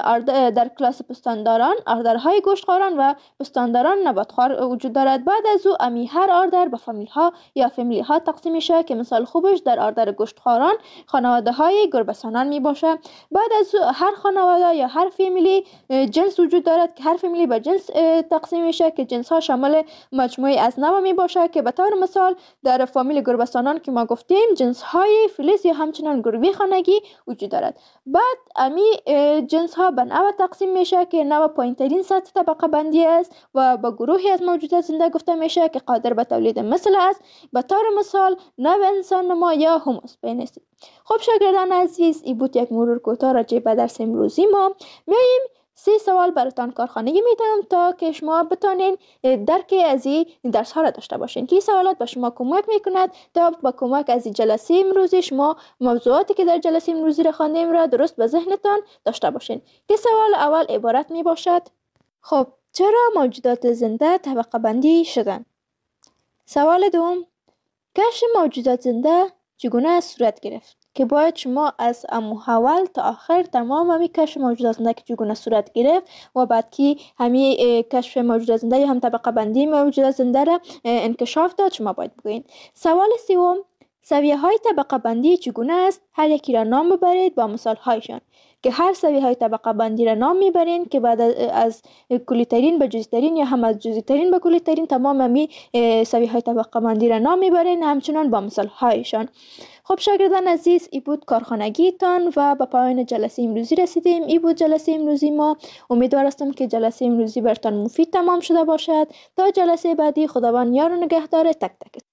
در کلاس پستانداران اردرهای گوشتخواران و پستانداران نباتخوار وجود دارد. بعد از او امی هر اردر به فامیل ها یا فامیلی ها تقسیم میشه که مثال خوبش در اردر گوشتخواران خانواده های گربه‌سانان می باشه. بعد از او هر خانواده یا هر فامیلی جنس وجود دارد که هر فامیلی به جنس تقسیم میشه که جنس ها شامل مجموعه از نوع می باشه که به طور مثال در فامیل گربه‌سانان که ما گفتیم جنس های فلیس یا همچنان گربه خانگی وجود دارد. بعد امی جنس ها به نوع تقسیم میشه که نوع پایین‌ترین سطح طبقه بندی است و به گروهی از موجودات زنده گفته میشه که قادر به تولید مثل است. به طور مثال نوع انسان نما یا هوموسپینس. خب شاگردان عزیز این بود یک مرور کوتاه راجع به درس امروزی ما. میایم سه سوال براتان کارخانگی میدم تا که شما بتانین درک از این درس ها را داشته باشین که این سوالات به شما کمک میکند تا با کمک از این جلسه امروزی شما موضوعاتی که در جلسه امروزی را خواندیم را درست به ذهنتان داشته باشین. که سوال اول عبارت می باشد خب چرا موجودات زنده طبقه بندی شدن؟ سوال دوم کشف موجودات زنده چگونه صورت گرفت؟ که باید شما از امو اول تا آخر تمام همی کشف موجودات زنده که چگونه صورت گرفت و بعد که همی کشف موجودات زنده یا هم طبقه بندی موجودات زنده را انکشاف داد شما باید بگوین. سوال سوم سویه های طبقه بندی چگونه است؟ هر یکی را نام ببرید با مثال هایشان که هر سویه های طبقه بندی را نام میبرین که بعد از کلی ترین به جزئی ترین یا هم از جزئی ترین به کلی ترین تمام همی سویه های طبقه بندی را نام میبرین همچنان با مثال هایشان. خب شاگردان عزیز ای بود کارخانگی تان و به پایان جلسه امروزی رسیدیم. ای بود جلسه امروزی ما. امیدوار هستم که جلسه امروزی برتان مفید تمام شده باشد. تا جلسه بعدی خداوند یار و نگهدار تک تک.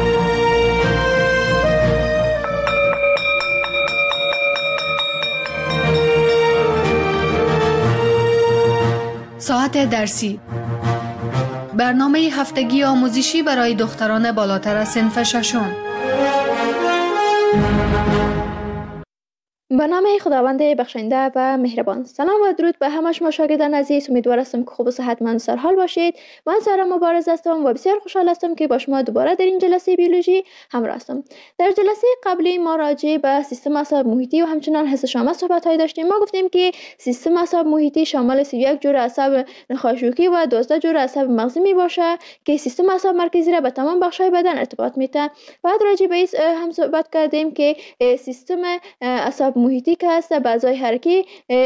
ساعت درسی برنامه هفتگی آموزشی برای دختران بالاتر از صنف ششم. به نام خداوند بخشنده و مهربان. سلام و درود به همه شما شاگردان عزیز. امیدوار هستم که خوب و صحتمند و سرحال باشید. من سارا مبارز هستم و بسیار خوشحال هستم که با شما دوباره در این جلسه بیولوژی همراه هستم. در جلسه قبلی ما راجع به سیستم اعصاب محیطی و همچنان حس شامل صحبت داشتیم. ما گفتیم که سیستم اعصاب محیطی شامل سی و یک جور اعصاب نخاشوکی و دوازده جور اعصاب مغزی می باشه که سیستم اعصاب مرکزی را به تمام بخش‌های بدن ارتباط میده. بعد راجع به این هم صحبت کردیم که سیستم اعصاب محیطی که هست به اعضای حرکی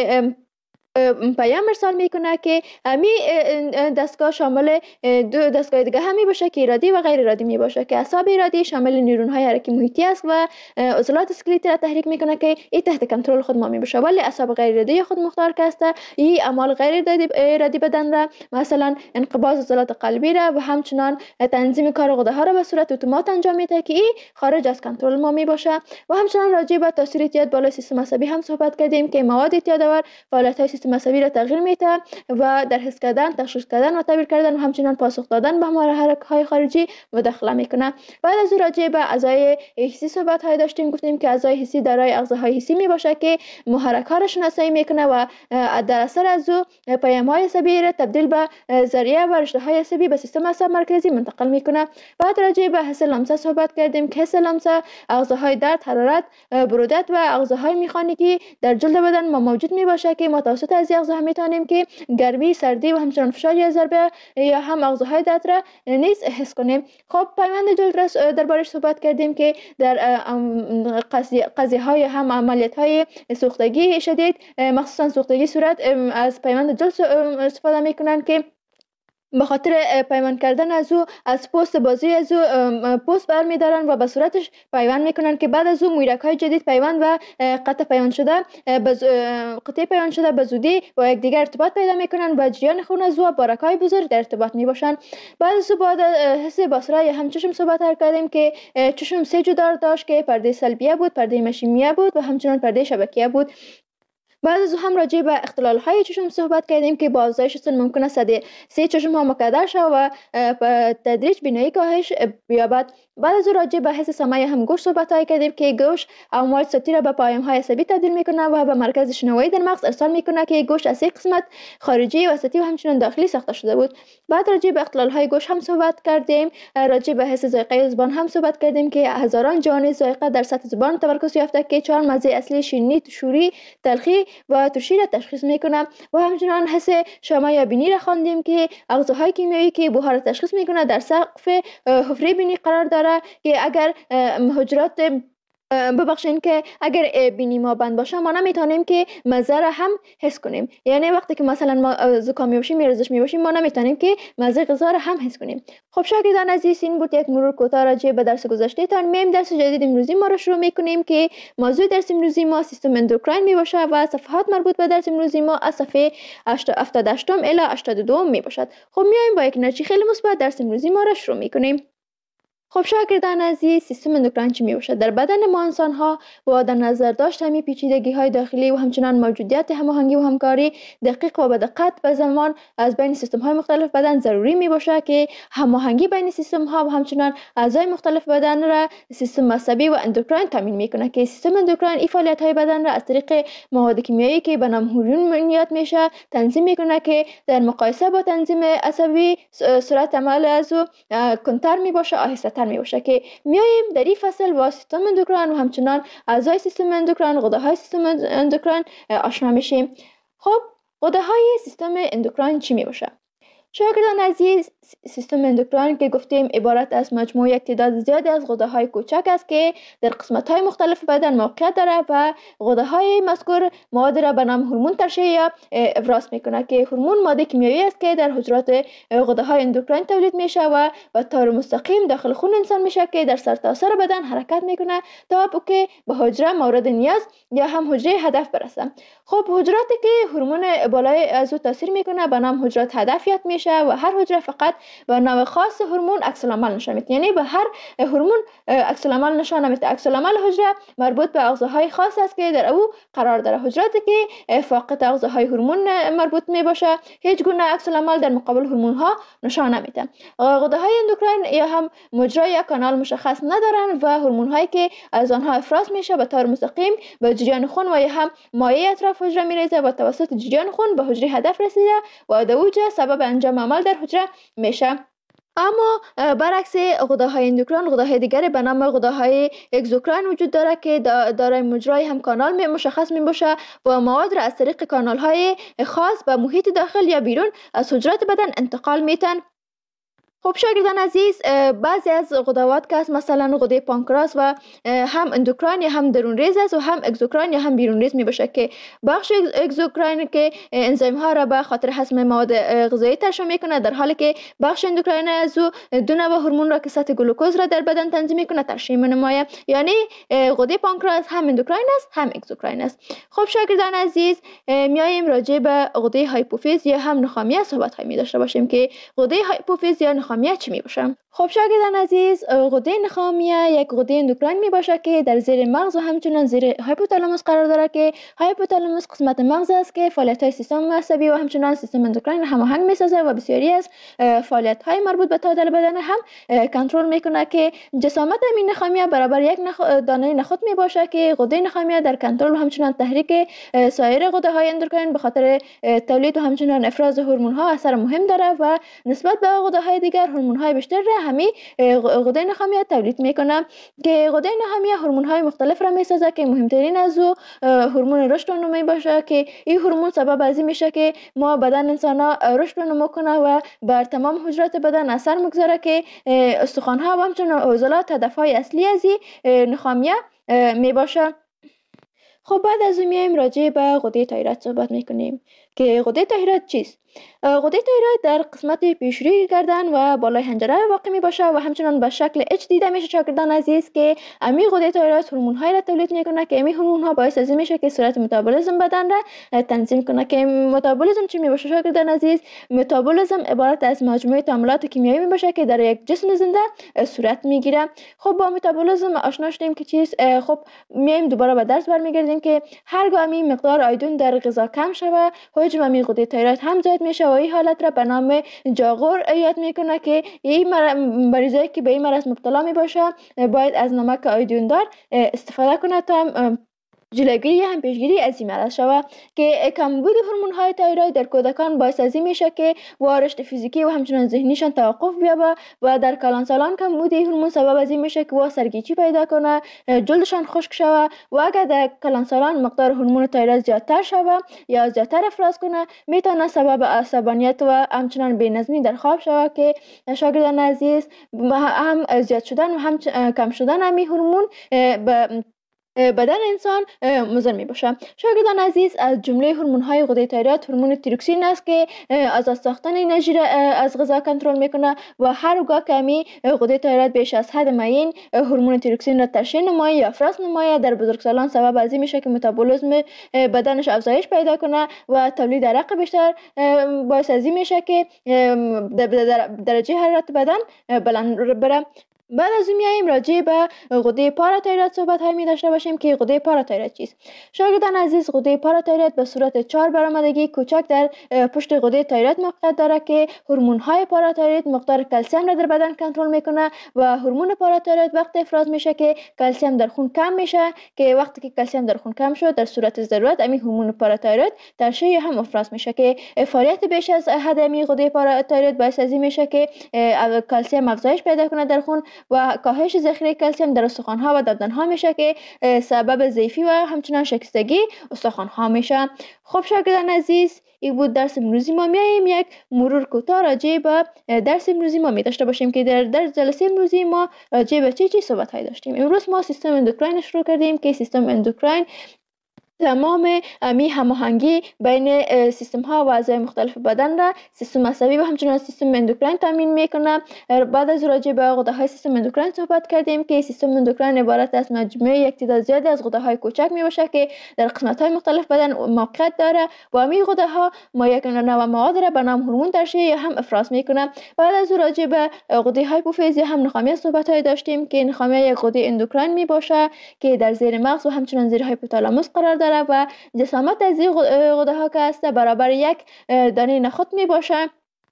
پیام ارسال میکنه که امی دستگاه شامل دو دستگاه دیگه هم می باشه که ارادی و غیر ارادی می باشه که اعصاب ارادی شامل نیورون های حرکی محیطی است و عضلات اسکلتی را تحریک میکنه که این تحت کنترل خود ما می باشه، ولی اعصاب غیر ارادی خود مختار که است این اعمال غیر ارادی بدن را مثلا انقباض عضلات قلبی را و همچنان تنظیم کار غده ها را به صورت اتومات انجام میده که این خارج از کنترل ما می باشه. و همچنان راجع به تاثیر اعتیاد بالای سیستم عصبی هم صحبت کردیم که مواد اعتیادآور فعالیت های سیستم عصبی را تغییر میده و در حس کردن، تشخیص کردن و تعبیر کردن و همچنان پاسخ دادن به محرک های خارجی مداخله میکنه. بعد از اون راجع به اعضای حسی صحبت های داشتیم. گفتیم که اعضای حسی دارای اغزاهای حسی می باشه که محرک ها را شناسایی میکنه و در اثر از او پیام های عصبی را تبدیل به ذریعه و رشته های عصبی به سیستم اعصاب مرکزی منتقل میکنه. بعد راجع به حس لمسه صحبت کردیم که حس لمسه اغزاهای درد، حرارت، برودت و اغزاهای میخانیکی در جلد بدن ما موجود می باشه که ما توسط از اغزا هم میتونیم که گرمی، سردی و همچنان فشار یا ضربه یا هم اغزاهای درد را نیز حس کنیم. خب پیوند جلد را دربارش صحبت کردیم که در قضیه های هم عملیات های سوختگی شدید مخصوصا سوختگی صورت از پیوند جلد استفاده میکنن که به خاطر پیوند کردن از او از پوست بازوی از او پوست برمیدارن و به صورتش پیوند میکنن که بعد از او مویرک های جدید پیوند و قطع پیوند شده قطعه پیوند شده به زودی با یکدیگر ارتباط پیدا میکنن و جریان خون از او بارک های بزرگ در ارتباط میباشن. بعد از او بعد حس بصره یا هم چشم صحبت کردیم که چشم سه جدار داشت که پرده سلبیه بود، پرده مشیمیه بود و همچنان پرده شبکیه بود. بعد از هم راجع به اختلال های چشم صحبت کردیم که با افزایش سن ممکن است سه چشم ها مکدر شود و به تدریج بینایی کاهش بیابد. بعد از راجع به حس سمعی هم گوش صحبت های کردیم که گوش امواج صوتی را به پیام های عصبی تبدیل میکنه و به مرکز شنوایی در مغز ارسال میکنه که گوش از یک قسمت خارجی، وسطی و همچنین داخلی ساخته شده بود. بعد راجع به اختلال های گوش هم صحبت کردیم. راجع به حس ذائقه زبان هم صحبت کردیم که هزاران جهان ذائقه در سطح زبان تمرکز یافته که چهار مزه اصلی شیرینی، شوری، تلخی و ترشی را تشخیص میکنه. و همچنان حس شامه یا بینی را خواندیم که اغزاهای کیمیایی که بوها را تشخیص میکنه در سقف حفره بینی قرار داره که اگر حجرات ببخشین که اگر بینی ما بند باشه ما نمیتونیم که مزه را هم حس کنیم. یعنی وقتی که مثلا ما زکامی باشیم یا رزش میباشیم ما نمیتونیم که مزه غذا را هم حس کنیم. خب شاگردان عزیز این بود یک مرور کوتاه راجع به درس گذشته تان. میم درس جدید امروزی ما را شروع میکنیم که موضوع درس امروزی ما سیستم اندوکراین میباشه و صفحات مربوط به درس امروزی ما از صفحه هفتاد و هشت الی هشتاد و دو میباشد. خب میایم با یک نتیجه خیلی مثبت درس امروزی ما را شروع میکنیم. خب شاگردان عزیز سیستم اندوکراین چی می باشد؟ در بدن ما انسان ها با در نظر داشت همین پیچیدگی های داخلی و همچنان موجودیت هماهنگی و همکاری دقیق و به دقت به زمان از بین سیستم های مختلف بدن ضروری می باشه که هماهنگی بین سیستم ها و همچنان اعضای مختلف بدن را سیستم عصبی و اندوکراین تامین میکنه که سیستم اندوکراین این فعالیت های بدن را از طریق مواد کیمیایی که به نام هورمون معنیات میشه تنظیم میکنه که در مقایسه با تنظیم عصبی سرعت عمل از او کنتر می باشه، آهسته می باشه که میایم در این فصل با سیستم اندوکراین و همچنان اعضای سیستم اندوکراین، غده های سیستم اندوکراین آشنا میشیم. خب غده های سیستم اندوکراین چی می باشه؟ شاگردان عزیز سیستم اندوکراین که گفتیم عبارت از مجموعه یک تعداد زیادی از غده های کوچک است که در قسمت های مختلف بدن موقعیت داره و غده های مذکور مواد را به نام هورمون ترشح یا افراز میکنه که هورمون ماده کیمیایی است که در حجرات غده های اندوکراین تولید میشه و به طور مستقیم داخل خون انسان میشه که در سرتاسر بدن حرکت میکنه تا که به حجره مورد نیاز یا هم حجره هدف برسه. خب حجراتی که هورمون بالای از او تاثیر میکنه به نام حجرات هدفیت میشه میشه و هر حجره فقط به نوع خاص هورمون عکس العمل نشان میده. یعنی به هر هورمون عکس العمل نشان نمیده. عکس العمل حجره مربوط به اغذاهای خاص است که در او قرار داره. حجراتی که فاقد اغذاهای هورمون مربوط می باشه هیچ گونه عکس العمل در مقابل هورمون ها نشان نمیده. غده‌های اندوکراین یا هم مجرا یا کانال مشخص ندارن و هورمون هایی که از آنها افراز میشه به طور مستقیم به جریان خون و یا هم مایع اطراف حجره میریزه و توسط جریان خون به حجره هدف رسیده و در اوج سبب انجام عمل در حجره میشه. اما برعکس غده‌های اندوکراین، غده‌های دیگری به نام غده‌های اگزوکراین وجود داره که دارای مجرای هم کانال می مشخص می باشه و مواد را از طریق کانال‌های خاص به محیط داخل یا بیرون از حجرات بدن انتقال میتن. خب شاگردان عزیز، بعضی از غدوات که است مثلا غده پانکراس و هم اندوکراین یا هم درون ریز است و هم اگزوکراین یا هم بیرون ریز می باشه که بخش اگزوکراین که انزیم ها را به خاطر هضم مواد غذایی ترشح میکنه، در حالی که بخش اندوکراین از او دو نوع هورمون را که سطح گلوکوز را در بدن تنظیم میکنه ترشح می‌نماید. یعنی غده پانکراس هم اندوکراین است هم اگزوکراین است. خب شاگردان عزیز، میایم راجع به غده هایپوفیز یا هم نخامیه صحبت هایی می داشته باشیم که غده هایپوفیز یا نخامیه چی می باشه؟ خب شاگردان عزیز، غده نخامیه یک غده اندوکراین می باشه که در زیر مغز و همچنان زیر هایپوتالاموس قرار داره که هایپوتالاموس قسمت مغز است که فعالیت های سیستم عصبی و همچنان سیستم اندوکراین هماهنگ می سازه و بسیاری از فعالیت های مربوط به تعادل بدن هم کنترل میکنه که جسامت این نخامیه برابر یک نخ... دانه نخود می باشه که غده نخامیه در کنترل و همچنان تحریک سایر غده های اندوکراین به خاطر تولید و همچنان افراز هورمون ها اثر مهم داره و نسبت به غده های دیگر هورمون های بیشتر را همی غده نخامیه تولید میکنه که غده نخامیه هورمون های مختلف را میسازه که مهمترین از او هورمون رشد و نمو باشه که این هورمون سبب از این میشه که ما بدن انسان ها رشد و نمو کنه و بر تمام حجرات بدن اثر مگذاره که استخوان ها و همچنان عضلات هدف های اصلی از این نخامیه می باشه. خب بعد از اون میایم راجع به غده تایروید صحبت میکنیم که غده تایروید چیست؟ غده تایروید در قسمت پیشروی گردن و بالای حنجره واقع می باشه و همچنان به شکل اچ دیده میشه شاگردان عزیز که امی غده تایروید هورمون های را تولید میکنه که امی هورمون ها باعث از میشه که سرعت متابولیسم بدن را تنظیم کنه. که متابولیسم چی می باشه شاگردان عزیز؟ متابولیسم عبارت از مجموعه تعاملات کیمیایی می باشه که در یک جسم زنده صورت میگیره. خب با متابولیسم آشنا شدیم که چیست. خب میایم دوباره به درس برمیگردیم که هرگاه می مقدار آیودین در غذا کم شوه حجم امی غده تایروید هم زیاد میشه و این حالت را به نام جاغور یاد میکنه که این مریضایی که به این مرض مبتلا می باشه باید از نمک آیودین دار استفاده کنه تا جلوگیری هم پیشگیری از این مرض شود. که کمبود هورمون های تایروید در کودکان باعث از این میشه که رشد فیزیکی و همچنان ذهنیشان توقف بیابه و در کلانسالان کمبود هورمون سبب از این میشه که وا سرگیچی پیدا کنه، جلدشان خشک شوه و اگر در کلانسالان مقدار هورمون تایروید زیادتر شوه یا زیادتر افراز کنه میتونه سبب عصبانیت و همچنان بی‌نظمی در خواب شوه که شاگردان عزیز هم زیاد شدن و هم کم شدن همین هورمون به بدن انسان مضر می باشه. شاگردان عزیز، از جمله هورمون های غده تایروید هورمون تیروکسین است که از ساختن انرژی را از غذا کنترل میکنه و هرگاه که می غده تایروید بیش از حد معین هورمون تیروکسین را ترشح نماید یا افراز نماید در بزرگسالان سبب از این میشه که متابولیسم بدنش افزایش پیدا کنه و تولید عرق بیشتر باعث از این میشه که درجه حرارت بدن بلند بره. بعد از اون میایم راجع به غده پاراتایروید صحبت های می داشته باشیم که غده پاراتایروید چیست. شاگردان عزیز، غده پاراتایروید به صورت چهار برآمدگی کوچک در پشت غده تایروید موقعیت داره که هورمون های پاراتایروید مقدار کلسیم را در بدن کنترل میکنه و هورمون پاراتایروید وقت افراز میشه که کلسیم در خون کم میشه که وقتی که کلسیم در خون کم شد در صورت ضرورت امی هورمون پاراتایروید ترشح یا هم افراز میشه که فعالیت بیش از حد امی غده پاراتایروید باعث از این میشه که کلسیم افزایش پیدا کنه در خون و کاهش ذخیره کلسیم در استخوان‌ها و دندان‌ها میشه که سبب ضعفی و همچنان شکستگی استخوان‌ها میشه. خب شاگردان عزیز، این بود درس امروزی ما. میایم یک مرور کوتاه راجع به درس امروزی ما می داشته باشیم که در در جلسه امروزی ما راجع به چه چی صحبت های داشتیم. امروز ما سیستم اندوکراین شروع کردیم که سیستم اندوکراین تمام امی هماهنگی بین سیستم ها و اعضای مختلف بدن را سیستم عصبی و همچنین سیستم اندوکراین تامین میکنه. بعد از راجع به غده های سیستم اندوکراین صحبت کردیم که سیستم اندوکراین عبارت از مجموعه یک تعداد زیادی از غده های کوچک می باشه که در قسمت های مختلف بدن موقعیت داره و امی غده ها ما یک نوع مواد را به نام هورمون ترشیحی یا هم افراز میکنه. بعد از راجع به غده هایپوفیز هم نخامیه صحبت های داشتیم که نخامیه یک غده اندوکراین می باشه که در زیر مغز و همچنین زیر هایپوتالاموس قرار داره و جسامت از این غده ها که است برابر یک دانه نخود می باشه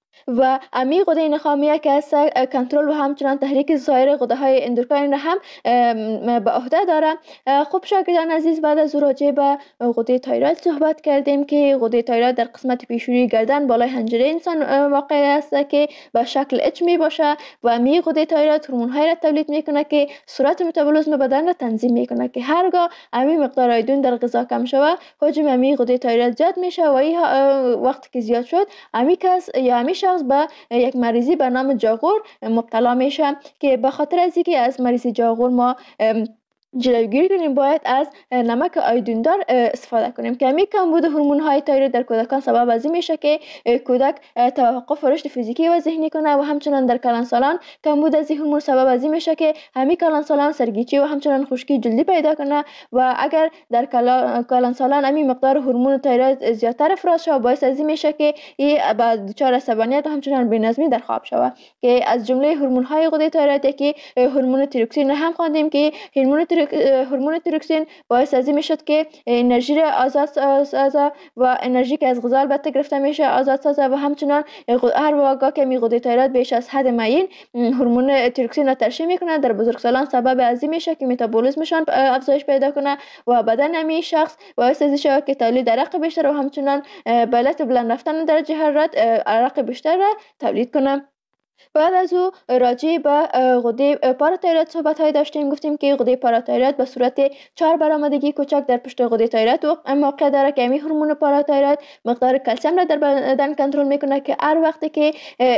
و امی غده نخامیه که است کنترل و همچنان تحریک سایر غده های اندوکراین را هم به عهده داره. خب شاگردان عزیز، بعد از راجع به غده تایروید صحبت کردیم که غده تایروید در قسمت پیشونی گردن بالای حنجره انسان واقع است که به شکل اچ می باشه و امی غده تایروید هورمون های را تولید میکنه که سرعت متابولیسم بدن را تنظیم میکنه که هرگاه امی مقدار آیودین در غذا کم شوه حجم امی غده تایروید زیاد میشه و این وقتی که زیاد شد امی کس یا امی شخص به یک مریضی به نام جاغور مبتلا میشه که به خاطر از اینکه از مریضی جاغور ما جلوگیری کنیم باید از نمک آیودیندار استفاده کنیم که همین کمبود هورمون های تایروید در کودکان سبب از این میشه که کودک توقف رشد فیزیکی و ذهنی کنه و همچنان در کلانسالان کمبود از این هورمون سبب از این میشه که همین کلانسالان سرگیچی و همچنان خشکی جلدی پیدا کنه و اگر در کلانسالان همین مقدار هورمون تایروید زیادتر افراز شود باعث از این میشه که این بعد دچار عصبانیت و همچنان بی‌نظمی در خواب شود که از جمله هورمون های غده تایروید که هورمون تیروکسین هم خواندیم که هورمون هورمون تیروکسین باعث از این میشد که انرژی را آزاد سازه و انرژی که از غذا البته گرفته میشه آزاد سازه و همچنان هر واقع که می غده تایروید بیش از حد معین هورمون تیروکسین را ترشح میکنه در بزرگسالان سبب از این میشه که متابولیسمشان افزایش پیدا کنه و بدن امی شخص باعث از شود که تولید عرق بیشتر و همچنان به علت بلند رفتن درجه حرارت عرق بیشتر را تولید کنه. بعد از او راجع به غده پاراتایروید صحبت های داشتیم. گفتیم که غده پاراتایروید به صورت چهار برآمدگی کوچک در پشت غده تایروید موقع داره که همین هورمون پاراتایروید مقدار کلسیم را در بدن کنترل میکنه که هر وقتی که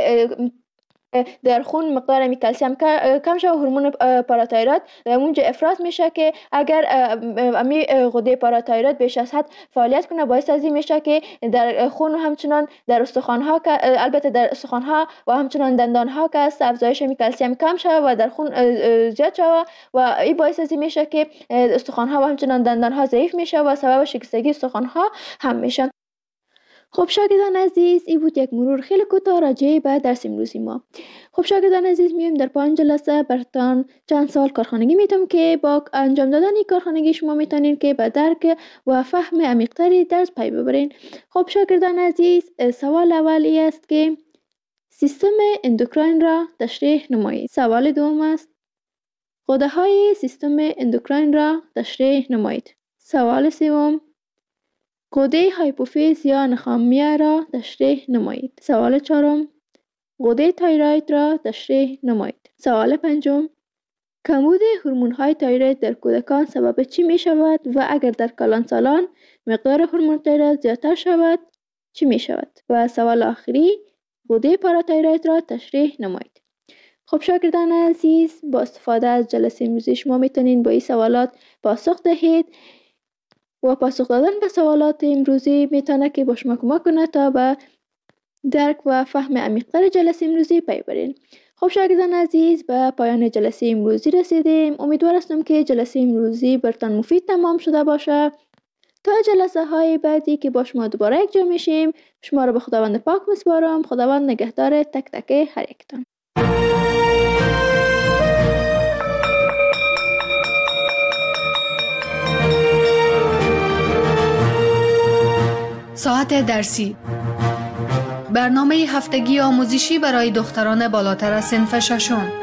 در خون مقدار می کلسیم کم شود هورمون پاراتایروید در اونجا افراز میشه که اگر امی غده پاراتایروید بیش از حد فعالیت کنه باعث از این میشه که در خون و همچنان در استخوان ها البته در استخوان ها و همچنان دندان ها که است افزایش می کلسیم کم شود و در خون زیاد شود و این باعث از این میشه که استخوان ها و همچنان دندان ها ضعیف میشه و سبب شکستگی استخوان ها هم میشه. خب شاگردان عزیز، این بود یک مرور خیلی کوتاه راجع به درس امروزی ما. خب شاگردان عزیز، میایم در پایان جلسه براتون چند سال کارخانگی میتونم که با انجام دادن این کارخانگی شما میتونین که به درک و فهم عمیق‌تری درس پی ببرین. خب شاگردان عزیز، سوال اولی است که سیستم اندوکراین را تشریح نمایید. سوال دوم است غده های سیستم اندوکراین را تشریح نمایید. سوال سوم غده هایپوفیز یا نخامیه را تشریح نمایید. سوال چهارم غده تایروید را تشریح نمایید. سوال پنجم کمبود هورمون های تایروید در کودکان سبب چی می شود و اگر در کلانسالان مقدار هورمون تایروید زیادتر شود چی می شود؟ و سوال آخری غده پاراتایروید را تشریح نمایید. خب شاگردان عزیز، با استفاده از جلسه امروزی شما میتونین با این سوالات پاسخ دهید و پاسخ دادن به سوالات امروزی میتونه که با شما کمک کنه تا به درک و فهم عمیق‌تر جلسه امروزی پی برین. خب شاگردان عزیز، به پایان جلسه امروزی رسیدیم. امیدوار هستم که جلسه امروزی برتان مفید تمام شده باشه. تا جلسه های بعدی که با شما دوباره یک جا میشیم، شما رو به خداوند پاک میسپارم. خداوند نگهدار تک تک هر یکتان. ساعت درسی، برنامه هفتگی آموزشی برای دختران بالاتر از صنف ششم.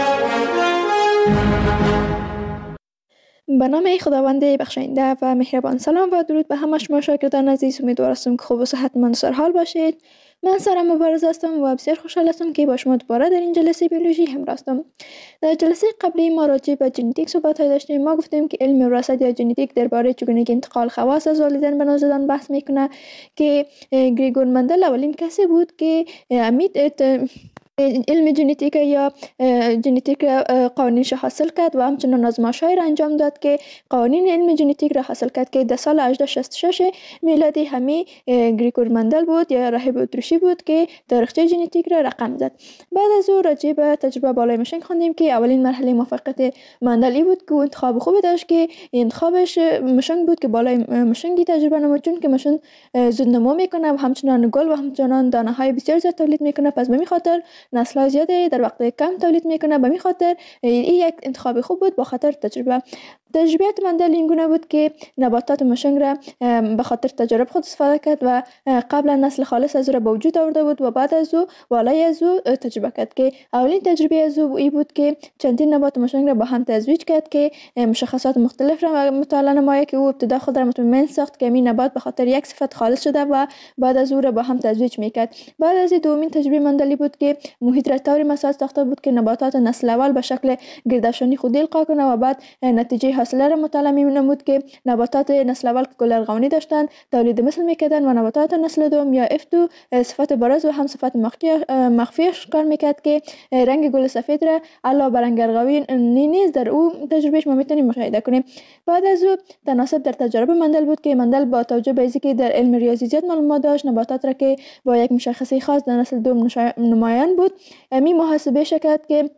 به نام خداوند بخشاینده و مهربان، سلام و درود به همه شما شاگردان عزیز. امیدوار هستم که خوب و صحتمند و سرحال باشید. من سارا مبارز هستم و بسیار خوشحال هستم که با شما دوباره در این جلسه بیولوژی همراه هستم. در جلسه قبلی ما راجع به ژنتیک صحبت داشتیم. ما گفتیم که علم وراثت یا ژنتیک درباره چگونگی انتقال خواص از والدین به نوزادان بحث میکنه که گریگور مندل اولین کسی بود که امید علم ژنتیک یا ژنتیک قوانینش حاصل کرد و همچنان آزمایش‌های را انجام داد که قوانین علم ژنتیک را حاصل کرد که در سال هزار و هشتصد و شصت و شش میلادی همی گریگور مندل بود یا راهب اتریشی بود که تاریخچه ژنتیک را رقم زد. بعد از او راجع به تجربه بالای مشنگ خوندیم که اولین مرحله موفقیت مندل بود که انتخاب خوبی داشت که انتخابش مشنگ بود که بالای مشنگی تجربه نمود، چون که مشنگ زود نمو میکنه و همچنان گل و همچنان دانه های بسیار زیاد تولید میکنه، پس به می خاطر نسل های زیادی در وقت کم تولید میکنه. به می خاطر این یک انتخاب خوب بود با خاطر تجربه. تجربیات مندل این گونه بود که نباتات مشنگ را به خاطر تجربه خود استفاده کرد و قبلا نسل خالص از او را به وجود آورده بود و بعد از او والای از او تجربه کرد که اولین تجربه از او ای بود که چندین نبات مشنگ را با هم تزویج کرد که مشخصات مختلف را مطالعه نماید که او ابتدا خود را مطمئن ساخت که این نبات به خاطر یک صفت خالص شده و بعد از او را با هم تزویج میکرد. بعد از دومین تجربه مندلی بود که محیط را طوری مساج ساخته بود که نباتات نسل اول به شکل گردافشانی خودی القا کنه و بعد نتیجه حاصله را مطالعه می نمود که نباتات نسل اول که گل ارغوانی داشتند تولید مثل میکردن و نباتات نسل دوم یا اف دو صفت بارز و هم صفت مخفی کار میکرد که رنگ گل سفید را علاوه بر رنگ ارغوانی نیز در او تجربهش ما میتونیم مشاهده کنیم. بعد از او تناسب در تجربه مندل بود که مندل با توجه به اینکه در علم ریاضی زیاد معلومات داشت نباتات را که با یک مشخصه خاص در نسل دوم نمایان بود می محاسبه شکرد که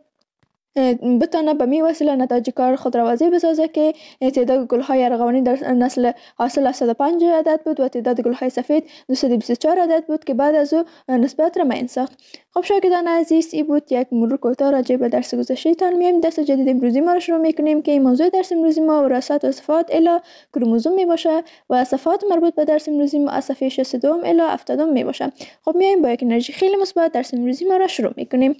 بتانه به می وسیله نتایج کار خود را واضح بسازه که تعداد گل‌های ارغوانی در نسل حاصل صد و پنج عدد بود و تعداد گل‌های سفید دویست و بیست و چهار عدد بود که بعد از او نسبت را معین ساخت. خب شاگردان عزیز، این بود یک مرور کوتاه راجع به درس گذشته تان. میایم درس جدید امروزی ما را شروع میکنیم که این موضوع درس امروزی ما وراثت و صفات الی کروموزوم می باشه و صفات مربوط به درس امروزی ما از صفحه شصت و دو الی هفتاد می باشه. خب میایم با یک انرژی خیلی مثبت درس امروزی ما را شروع میکنیم.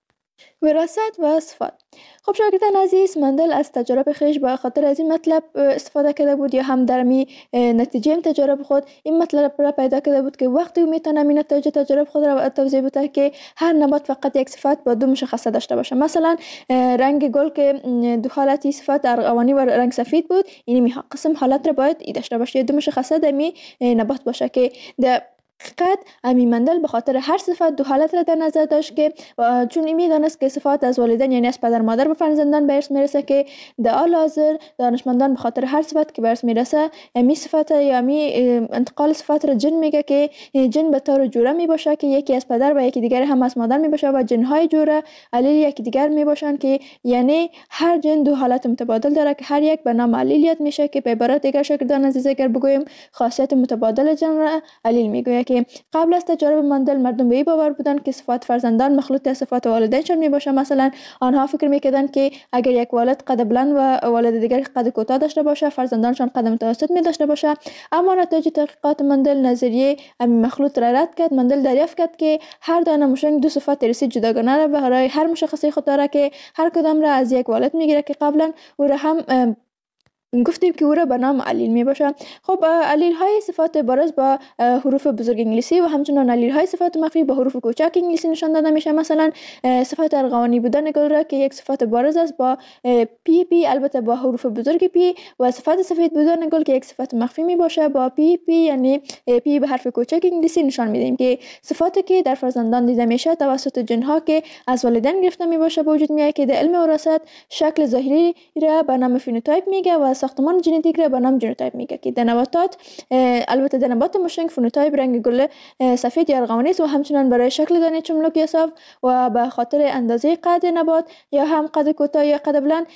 وراثت و صفات. خب شاگردان عزیز، مندل از تجربه خیش به خاطر از این مطلب استفاده کرده بود یا هم در می نتیجه تجربه خود این مطلب را پیدا کرده بود که وقتی او میتونه این نتایج تجربه خود را توضیح بده که هر نبات فقط یک صفت با دو مشخصه داشته باشه. مثلا رنگ گل که دو حالتی صفت ارغوانی و رنگ سفید بود، این می قسم حالت را باید ای داشته باشه، دو مشخصه در می نبات باشه که در حقیقت امی مندل به خاطر هر صفت دو حالت را در نظر داشت که چون این میدانست که صفات از والدین یعنی از پدر مادر به فرزندان به ارث میرسه که در حال حاضر دانشمندان به خاطر هر صفت که به ارث میرسه امی صفت یا امی انتقال صفت را جن میگه که جن به طور جوره می باشه که یکی از پدر و یکی دیگر هم از مادر می باشه و جن های جوره علیل یکی دیگر می باشن که یعنی هر جن دو حالت متبادل داره که هر یک به نام علیلیت میشه که به عبارت دیگر شاگردان عزیز اگر بگویم خاصیت متبادل جن را علیل میگوید که قبل از تجربه مندل مردم به این باور بودند که صفات فرزندان مخلوط از صفات والدینشان می باشه. مثلا آنها فکر میکردند که اگر یک والد قد بلند و والد دیگر قد کوتاه داشته باشه فرزندانشان قد متوسط می داشته باشه. اما نتایج تحقیقات مندل نظریه همین مخلوط را رد کرد. مندل دریافت کرد که هر دانه مشنگ دو صفت ارثی جداگانه را برای هر مشخصه خود داره که هر کدام را از یک والد میگیره که قبلا او را هم گفتیم که او را به نام علیل می باشه. خب علیل های صفات بارز با حروف بزرگ انگلیسی و همچنان علیل های صفات مخفی با حروف کوچک انگلیسی نشان داده میشه. مثلا صفات ارغوانی بودن گل را که یک صفات بارز است با پی پی البته با حروف بزرگ پی و صفات سفید بودن گل که یک صفات مخفی می باشه با پی پی یعنی پی به حرف کوچک انگلیسی نشان میدیم که صفاتی که در فرزندان دیده میشه توسط جنها که از والدین گرفته می باشه به وجود میاد که در علم وراثت شکل ظاهری را به نام فنوتایپ میگه و ساختمان ژنتیک را به نام ژنوتایپ میگه که در نباتات البته در نبات مشنگ فنوتایپ رنگ گل سفید یا ارغوانی است و همچنان برای شکل دانه چملک صاف و به خاطر اندازه قد نبات یا هم قد کوتاه یا قد بلند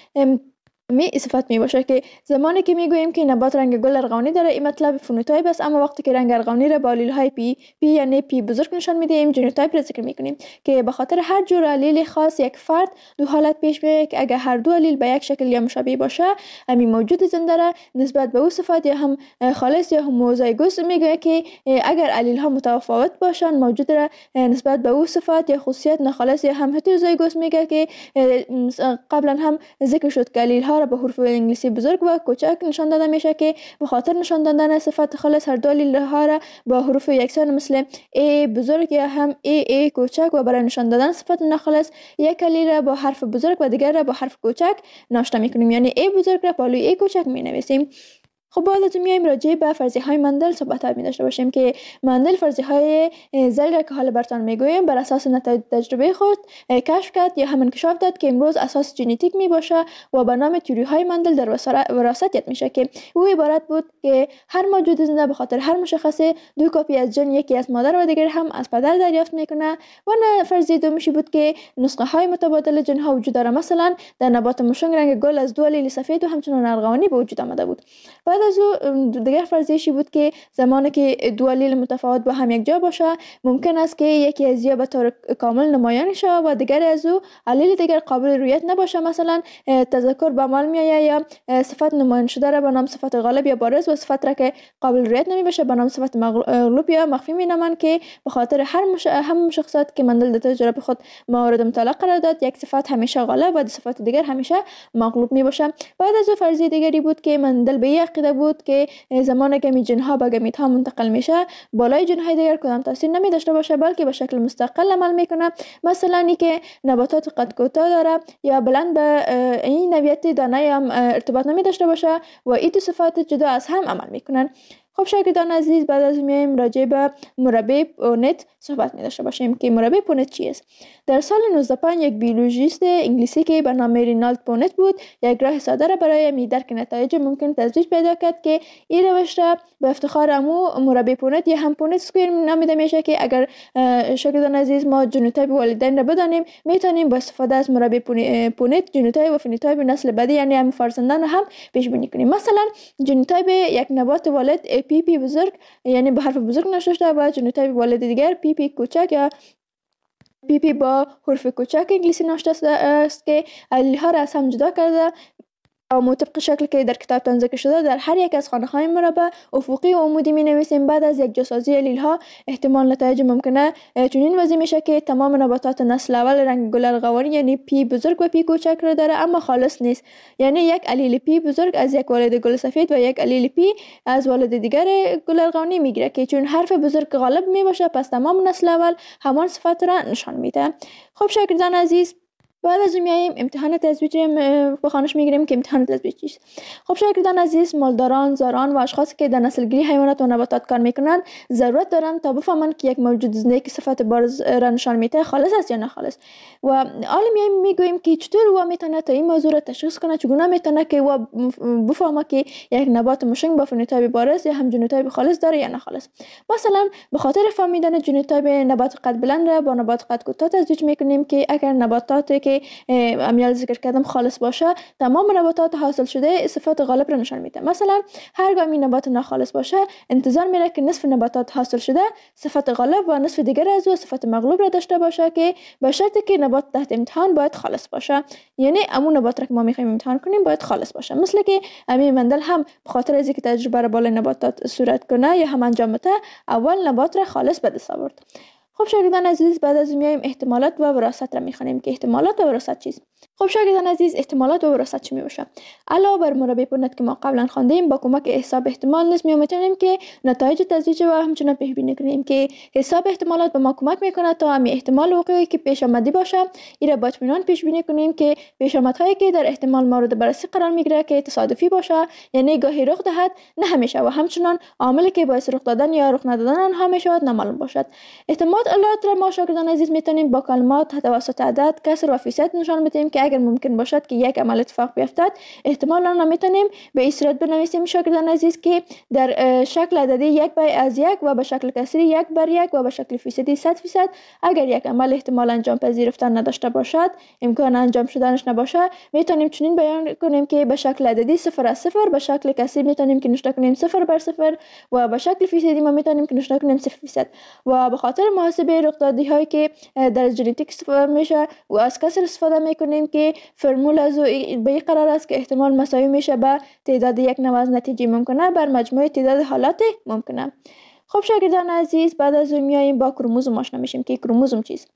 می صفت می باشه که زمانی که میگوییم که نبات رنگ گل ارغوانی داره این مطلب فنوتایپ است. اما وقتی که رنگ ارغوانی را با علیل های پی پی یعنی پی بزرگ نشان میدیم ژنوتایپ را ذکر میکنیم که به خاطر هر جور علیل خاص یک فرد دو حالت پیش میاد که اگر هر دو علیل به یک شکل یا مشابه باشه امی موجود زنده را نسبت به او صفات یا هم خالص یا هموزایگوس میگه که اگر علیل ها متفاوت باشن موجود را نسبت به او صفات یا خصوصیت ناخالص یا هم هتروزایگوس میگه که قبلا هم ذکر شد که علیل ها را به حروف انگلیسی بزرگ و کوچک نشان داده میشه که به خاطر نشان دادن صفت خالص هر دو علیل ها را با حروف یکسان مثل ای بزرگ یا هم ای ای کوچک و برای نشان دادن صفت ناخالص یک علیل را با حرف بزرگ و دیگر را با حرف کوچک ناشته میکنیم یعنی ای بزرگ را پالوی ای کوچک می نویسیم. خب باید از میایم راجع به فرضیه های مندل صحبت های می داشته باشیم که مندل فرضیه های زلگ که حالا براتون میگویم بر اساس نتایج تجربه خود کشف کرد یا هم انکشاف داد که امروز اساس ژنتیک می باشه و به نام تئوری های مندل در وراثت یاد میشه که او عبارت بود که هر موجود زنده به خاطر هر مشخصه دو کپی از ژن، یکی از مادر و دیگر هم از پدر دریافت میکنه. و نه فرضیه دومیشی بود که نسخه های متبادل ژن ها وجود داره. مثلا در نبات مشنگ رنگ گل از دو الیل سفید و همچنان ارغوانی به وجود آمده بود. بعد از او دیگر فرضیه‌ای بود که زمانی که دو الیل متفاوت با هم یک جا باشه ممکن است که یکی از یا به طور کامل نمایان شه و دیگر از او الیل دیگر قابل رویت نباشه. مثلا تذکر به عمل میآید یا صفت نمایان شده را به نام صفت غالب یا بارز و صفت را که قابل رویت نمی باشه به نام صفت مغلوب یا مخفی می نامند که به خاطر هر مش... هم شخصیت که مندل در تجربه خود مورد مطالعه قرار داد یک صفت همیشه غالب و صفت دیگر همیشه مغلوب می باشه. بعد از او فرضیه دیگری بود که مندل به یک عقیده بود که زمانی که جن ها به گمیت ها منتقل میشه بالای جن های دیگر کدام تاثیر نمی داشته باشه بلکه به شکل مستقل عمل میکنه. مثلا ای که نباتات قد کوتاه داره یا بلند به این نوعیت دانه هم ارتباط نمی داشته باشه و این دو صفات جدا از هم عمل میکنن. خب شاگردان عزیز بعد از میایم راجع به مربع پونت صحبت می داشته باشیم که مربع پونت چی است. در سال نوزده صد و پنج یک بیولوژیست انگلیسی که به نام رینالد پونت بود یک راه ساده را برای می درک نتایج ممکن تدریج پیدا کرد که این روش را به افتخار امو مربع پونت یا هم پونت اسکوئر نامیده میشه که اگر شاگردان عزیز ما ژنوتایپ والدین را بدانیم میتونیم با استفاده از مربع پونت ژنوتایپ و فنوتایپ نسل بعدی یعنی هم فرزندان هم پیش بینی کنیم. مثلا ژنوتایپ یک نبات والد پی پی بزرگ یعنی به حرف بزرگ نوشته شده و ژنوتایپ والد دیگر پی پی کوچک یا پی پی با حرف کوچک انگلیسی نوشته است که الیل ها را از هم جدا کرده و مطابق شکل که در کتابتان ذکر شده در هر یک از خانه های مربع افقی و عمودی می نویسیم. بعد از یک جاسازی الیل ها احتمال نتایج ممکنه چنین وضع میشه که تمام نباتات نسل اول رنگ گل ارغوانی یعنی پی بزرگ و پی کوچک را داره اما خالص نیست. یعنی یک الیل پی بزرگ از یک والد گل سفید و یک الیل پی از والد دیگر گل ارغوانی میگیره که چون حرف بزرگ غالب می باشه پس تمام نسل اول همان صفت را نشان میده. خب شاگردان عزیز بعد از اون میاییم امتحان تزویج به خانش میگیریم که امتحان تزویج چیست. خب شاگردان عزیز مالداران، زاران و اشخاصی که در نسلگیری حیوانات و نباتات کار میکنن ضرورت دارن تا بفهمن که یک موجود زنده که صفت بارز را نشان میده خالص است یا نه خالص. و حالا میایم میگوییم که چطور او میتونه تا این موضوع را تشخیص کنه، چگونه میتونه که او بفهمه که یک نبات مشنگ با فنوتایپ بارز یا هم ژنوتایپ خالص داره یا نه خالص. مثلا به خاطر فهمیدن ژنوتایپ نبات قد بلند را با نبات قد کوتاه تزویج میکنیم که اگر نباتاتی که امیال ذکر کردم خالص باشه تمام نباتات حاصل شده صفات غالب را نشان میده. مثلا هرگاه این نبات ناخالص باشه انتظار میره که نصف نباتات حاصل شده صفت غالب و نصف دیگر از او صفت مغلوب را داشته باشه که به شرطی که نبات تحت امتحان باید خالص باشه. یعنی همون نبات را که ما میخوایم امتحان کنیم باید خالص باشه. مثل که امی مندل هم به خاطر از اینکه تجربه را بالای نباتات صورت کنه یا هم انجام بده اول نبات را خالص به دست آورد. خب شاگردان عزیز بعد از میایم احتمالات و وراثت را میخوانیم که احتمالات و وراثت چیست. خب شاگردان عزیز احتمالات و وراثت چی میباشه؟ علاوه بر مربع پونت که ما قبلا خواندیم با کمک حساب احتمال نیز میتونیم که نتایج تزویج و همچنان پیش بینی کنیم که حساب احتمالات به ما کمک میکنه تا همین احتمال وقوعی که پیش آمده باشه این را با اطمینان پیش بینی کنیم که پیشامدهایی که در احتمال مورد بررسی قرار میگیره که تصادفی باشه یعنی گاهی رخ دهد نه همیشه و همچنان عاملی که باعث رخ دادن یا رخ ندادن آنها میشود نامعلوم باشد. احتمالات را ما شاگردان عزیز میتونیم با کلمات توسط عدد، کسر و فیصد نشان بدیم که اگر ممکن باشد که یک عمل اتفاق بیفتد احتمال آن را میتونیم به این صورت بنویسیم شاگردان عزیز که در شکل عددی یک بای از یک و به شکل کسری یک بر یک و به شکل فیصدی صد فیصد اگر یک عمل احتمال انجام پذیرفتن نداشته باشد امکان انجام شدنش نباشه میتونیم چنین بیان کنیم که به شکل عددی صفر از صفر به شکل کسری میتونیم که نشان کنیم صفر بر صفر و به شکل فیصدی ما میتونیم که نشان کنیم صفر فیصد. و به خاطر محاسبه رخدادی هایی که در ژنتیک استفاده میشه و از کسر استفاده میکنیم که فرمول از به این قرار است که احتمال مساوی میشه به تعداد یک نوع از نتیجه ممکنه بر مجموع تعداد حالات ممکنه. خب شاگردان عزیز بعد از اون میاییم با کروموزوم آشنا میشیم که کروموزوم چیست.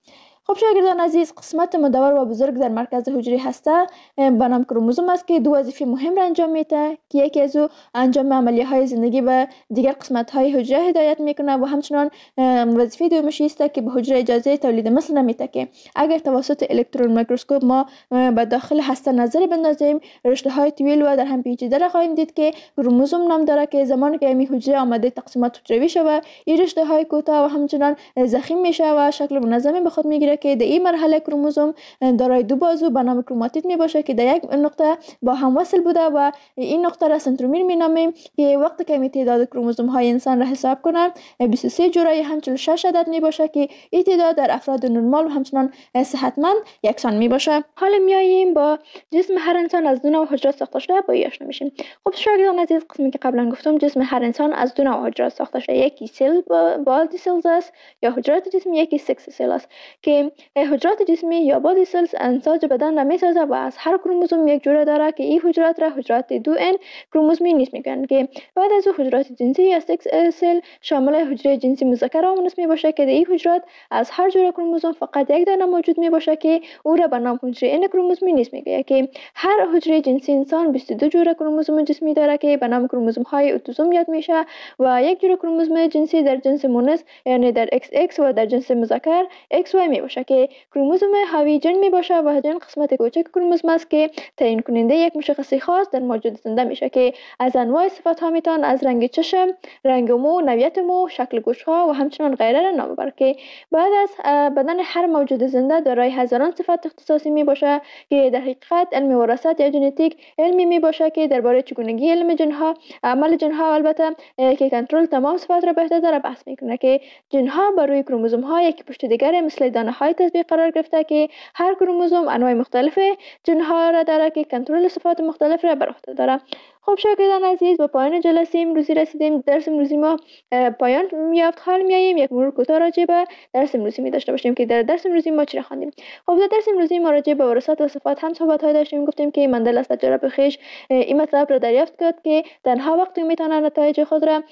خب شاگردان عزیز، قسمت مدور و بزرگ در مرکز حجره هسته بنام کروموزوم است که دو وظیفه مهم را انجام میده که یکی از او انجام عملیه های زندگی و دیگر قسمت های حجره هدایت میکنه و همچنان وظیفه دومش است که به حجره اجازه تولید مثل نمیده که اگر توسط الکترون میکروسکوپ ما به داخل هسته نظر بندازیم رشته های طویل و در هم پیچیده را خواهیم دید که کروموزوم نام داره که زمانی که این حجره آمده تقسیمات حجروی شوه این رشته های کوتاه و همچنان ضخیم میشه و شکل منظمی به خود میگیره که در این مرحله کروموزوم دارای دو بازو به نام کروماتید می باشه که در یک نقطه با هم وصل بوده و این نقطه را سنترومیر می نامیم که وقتی که می تعداد کروموزوم های انسان را حساب کنن بیست و سه جورایی هم چهل و شش عدد می باشه که این تعداد در افراد نرمال و همچنان صحتمند یکسان می باشه. حالا میاییم با جسم هر انسان از دو نوع حجرات ساخته شده با آشنا میشیم. خب شاگردان عزیز، قسمی که قبلا گفتم جسم هر انسان از دو نوع حجرات ساخته شده، یکی سل بادی سلز است یا حجرات جسمی، یکی سکس سل است که حجرات جسمی یا بادی سلز انساج بدن را میسازه و از هر کروموزوم یک جوره داره که این حجرات را حجرات دو ان کروموزومی نیست میگن که بعد از حجرات جنسی یا سکس سل شامل حجره جنسی مذکر و مؤنث می باشه که در این حجرات از هر جوره کروموزوم فقط یک دانه موجود می باشه که او را به نام حجره ان کروموزومی نیست میگه که هر حجره جنسی انسان بیست و دو جوره کروموزوم جسمی داره که به نام کروموزوم های اتوزوم یاد میشه و یک جوره کروموزوم جنسی در جنس مؤنث یعنی در ایکس ایکس و در جنس مذکر ایکس وای می باشه که کروموزوم حاوی جن می باشه و جن قسمت کوچک کروموزوم است که تعیین کننده یک مشخصی خاص در موجود زنده میشه که از انواع صفات ها میتون از رنگ چشم، رنگ مو، نوعیت مو، شکل گوش ها و همچنان غیره را نام ببره که بعد از بدن هر موجود زنده دارای هزاران صفات اختصاصی می باشه که در حقیقت علم وراثت یا ژنتیک علمی می باشه که درباره چگونگی علم جن ها، عمل جن ها البته که کنترل تمام صفات را به عهده داره بحث میکنه که جن ها بر روی کروموزوم ها یکی پشت دیگر مثل دانه های تطبیق قرار گرفته که هر کروموزوم انواع مختلف جن ها را داره که کنترل صفات مختلف را بر عهده داره. خب شاگردان عزیز، به پایان جلسه امروزی رسیدیم. درس امروزی ما پایان یافت. حال میاییم یک مرور کوتاه راجع به درس امروزی می داشته باشیم که در درس امروزی ما چی را خواندیم. خب در درس امروزی ما راجع به وراثت و صفات هم صحبت های داشتیم. گفتیم که مندل از تجربه خویش این مطلب را دریافت کرد که تنها وقتی میتونه نتایج خود را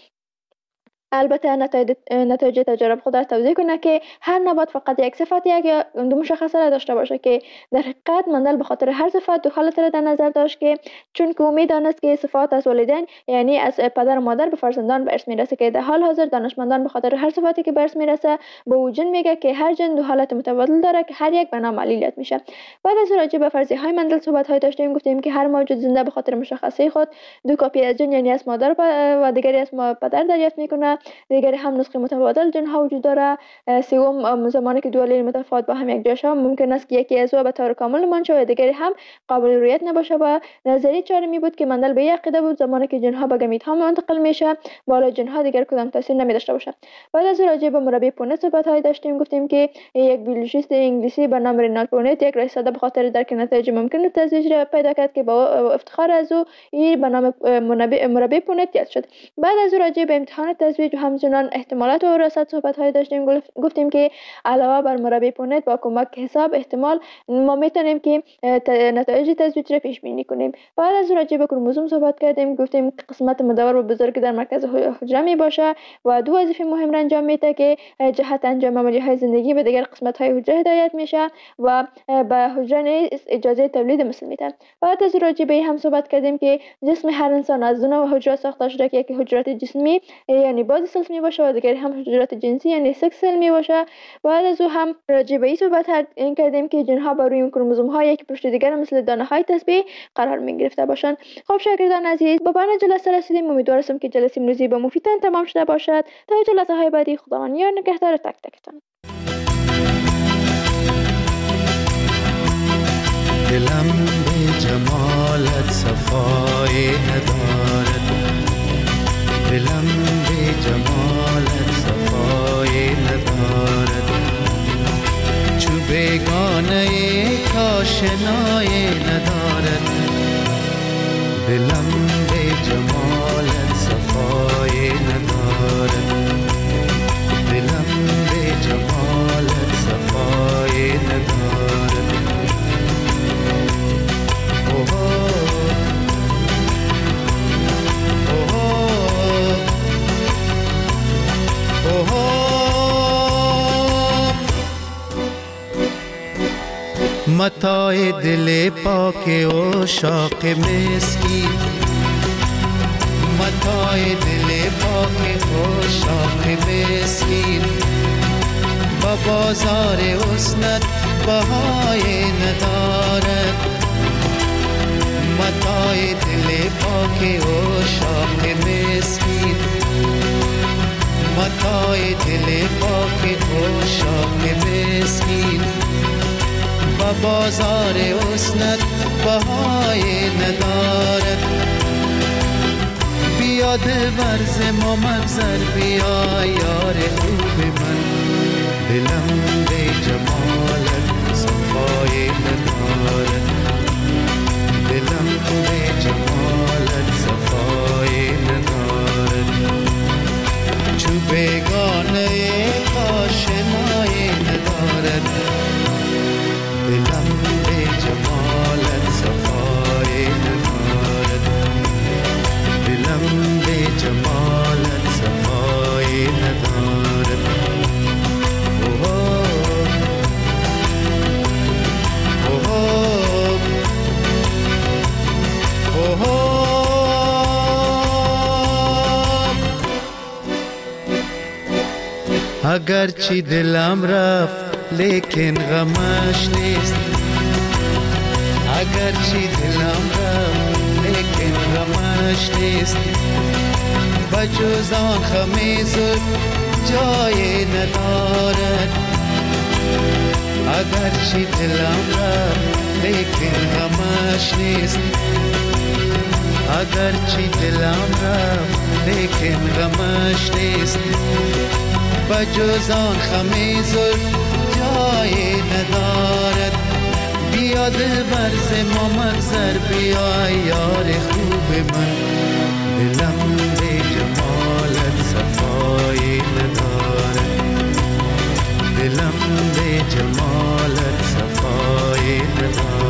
البته نتایج نتایج تجارب خود را توضیح کنه که هر نبات فقط یک صفت یک یا دو مشخصه را داشته باشه که در حقیقت مندل به خاطر هر صفت دو حالت را در نظر داشت که چون که امید دانست که صفات از والدین یعنی از پدر و مادر به فرزندان به ارث میرسه که در حال حاضر دانشمندان به خاطر هر صفتی که به ارث میرسه به او جن میگه که هر جن دو حالت متبادل داره که هر یک به نام علیلیت میشه. بعد از راجع به فرضیه های مندل صحبت های داشتیم. گفتیم که هر موجود زنده به خاطر مشخصه خود دو کپی از جن یعنی از مادر و دیگری از پدر دریافت میکنه. دیگری هم نسخه متبادل جن ها وجود داره. سوم زمانی که دو علیل متفاوت با هم یک جا شوند ممکن است که یکی از او به طور کامل نمان شود و دیگری هم قابل رؤیت نباشه. و نظریه چهارمی بود که مندل به یک عقیده بود زمانی که جن ها به گمیت ها منتقل میشه بالا جن ها دیگر کدام تاثیر نمی داشته باشه. بعد از راجع به مربی پونت صحبت های داشتیم. گفتیم که یک بیولوژیست انگلیسی به نام رینالد پونت یک رئیس به خاطر درک نتایج ممکن تزریق را پیدا کرد که با افتخار از او این به نام مربی پونت یاد شد. بعد از راجع به امتحان تزریق و همچنان احتمالات و وراثت صحبت های داشتیم. گفتیم که علاوه بر مربی پونت با کمک حساب احتمال ما میتونیم که نتایج تزریق را پیش بینی کنیم. بعد از راجع به کروموزوم صحبت کردیم. گفتیم قسمت مدور و بزرگ در مرکز حجره می باشه و دو وظیفه مهم را انجام میده که جهت انجام عملیه های زندگی به دیگر قسمت های حجره هدایت میشه و به حجره اجازه تولید مثل میده. بعد از راجع به هم صحبت کردیم که جسم هر انسان از دو نوع حجره ساخته شده که یکی حجرات جسمی یعنی بادی سلز می باشه و دیگری هم حجرات جنسی یعنی سکس سل می باشه. بعد از او هم راجع به این صحبت کردیم که جن ها بر روی کروموزوم ها یکی پشت دیگر مثل دانه های تسبیح قرار می گرفته باشند. خب شاگردان عزیز، با پایان جلسه رسیدیم. امیدوارم که جلسه امروزی به مفیدتان تمام شده باشد. تا جلسه های بعدی خداوند یار نگهدار تک تکتان. دلم به جمالت صفای ندارد، دلم به جمالت صفای ندارد، چو بیگانه کاشنای ندارد، دلم به جمالت صفای ندارد، دلم به جمالت صفای ندارد. Oh, oh, oh, oh. متاع دل پاک و شاق مسکین، متاع دل پاک و شاق مسکین، با بازار حسنت بهای ندارد. متاع دل پاک و شاق مسکین، متاع دل پاک و شاق مسکین، با بازار حسنت بهای ندارد. بیا دلبر ز ما مگذر، بیا یار خوب من، دلم به جمالت صفای ندارد، دلم به جمالت صفای ندارد. چو بیگانه آشنای ندارد، دلم به جمالت صفای ندارد، دلم به جمالت صفای ندارد. اگرچه دلم رفت لیکن غمش نیست، اگرچه دلم رفت لیکن غمش نیست، بجز آن خم زلف جای ندارد. اگرچه دلم رفت لیکن غمش نیست، اگرچه دلم رفت لیکن غمش نیست، بجز آن خم زلف جای ندارد. بیا دلبر ز ما مگذر، بیا یار خوب من، دلم به جمالت صفای ندارد، دلم به جمالت صفای ندارد.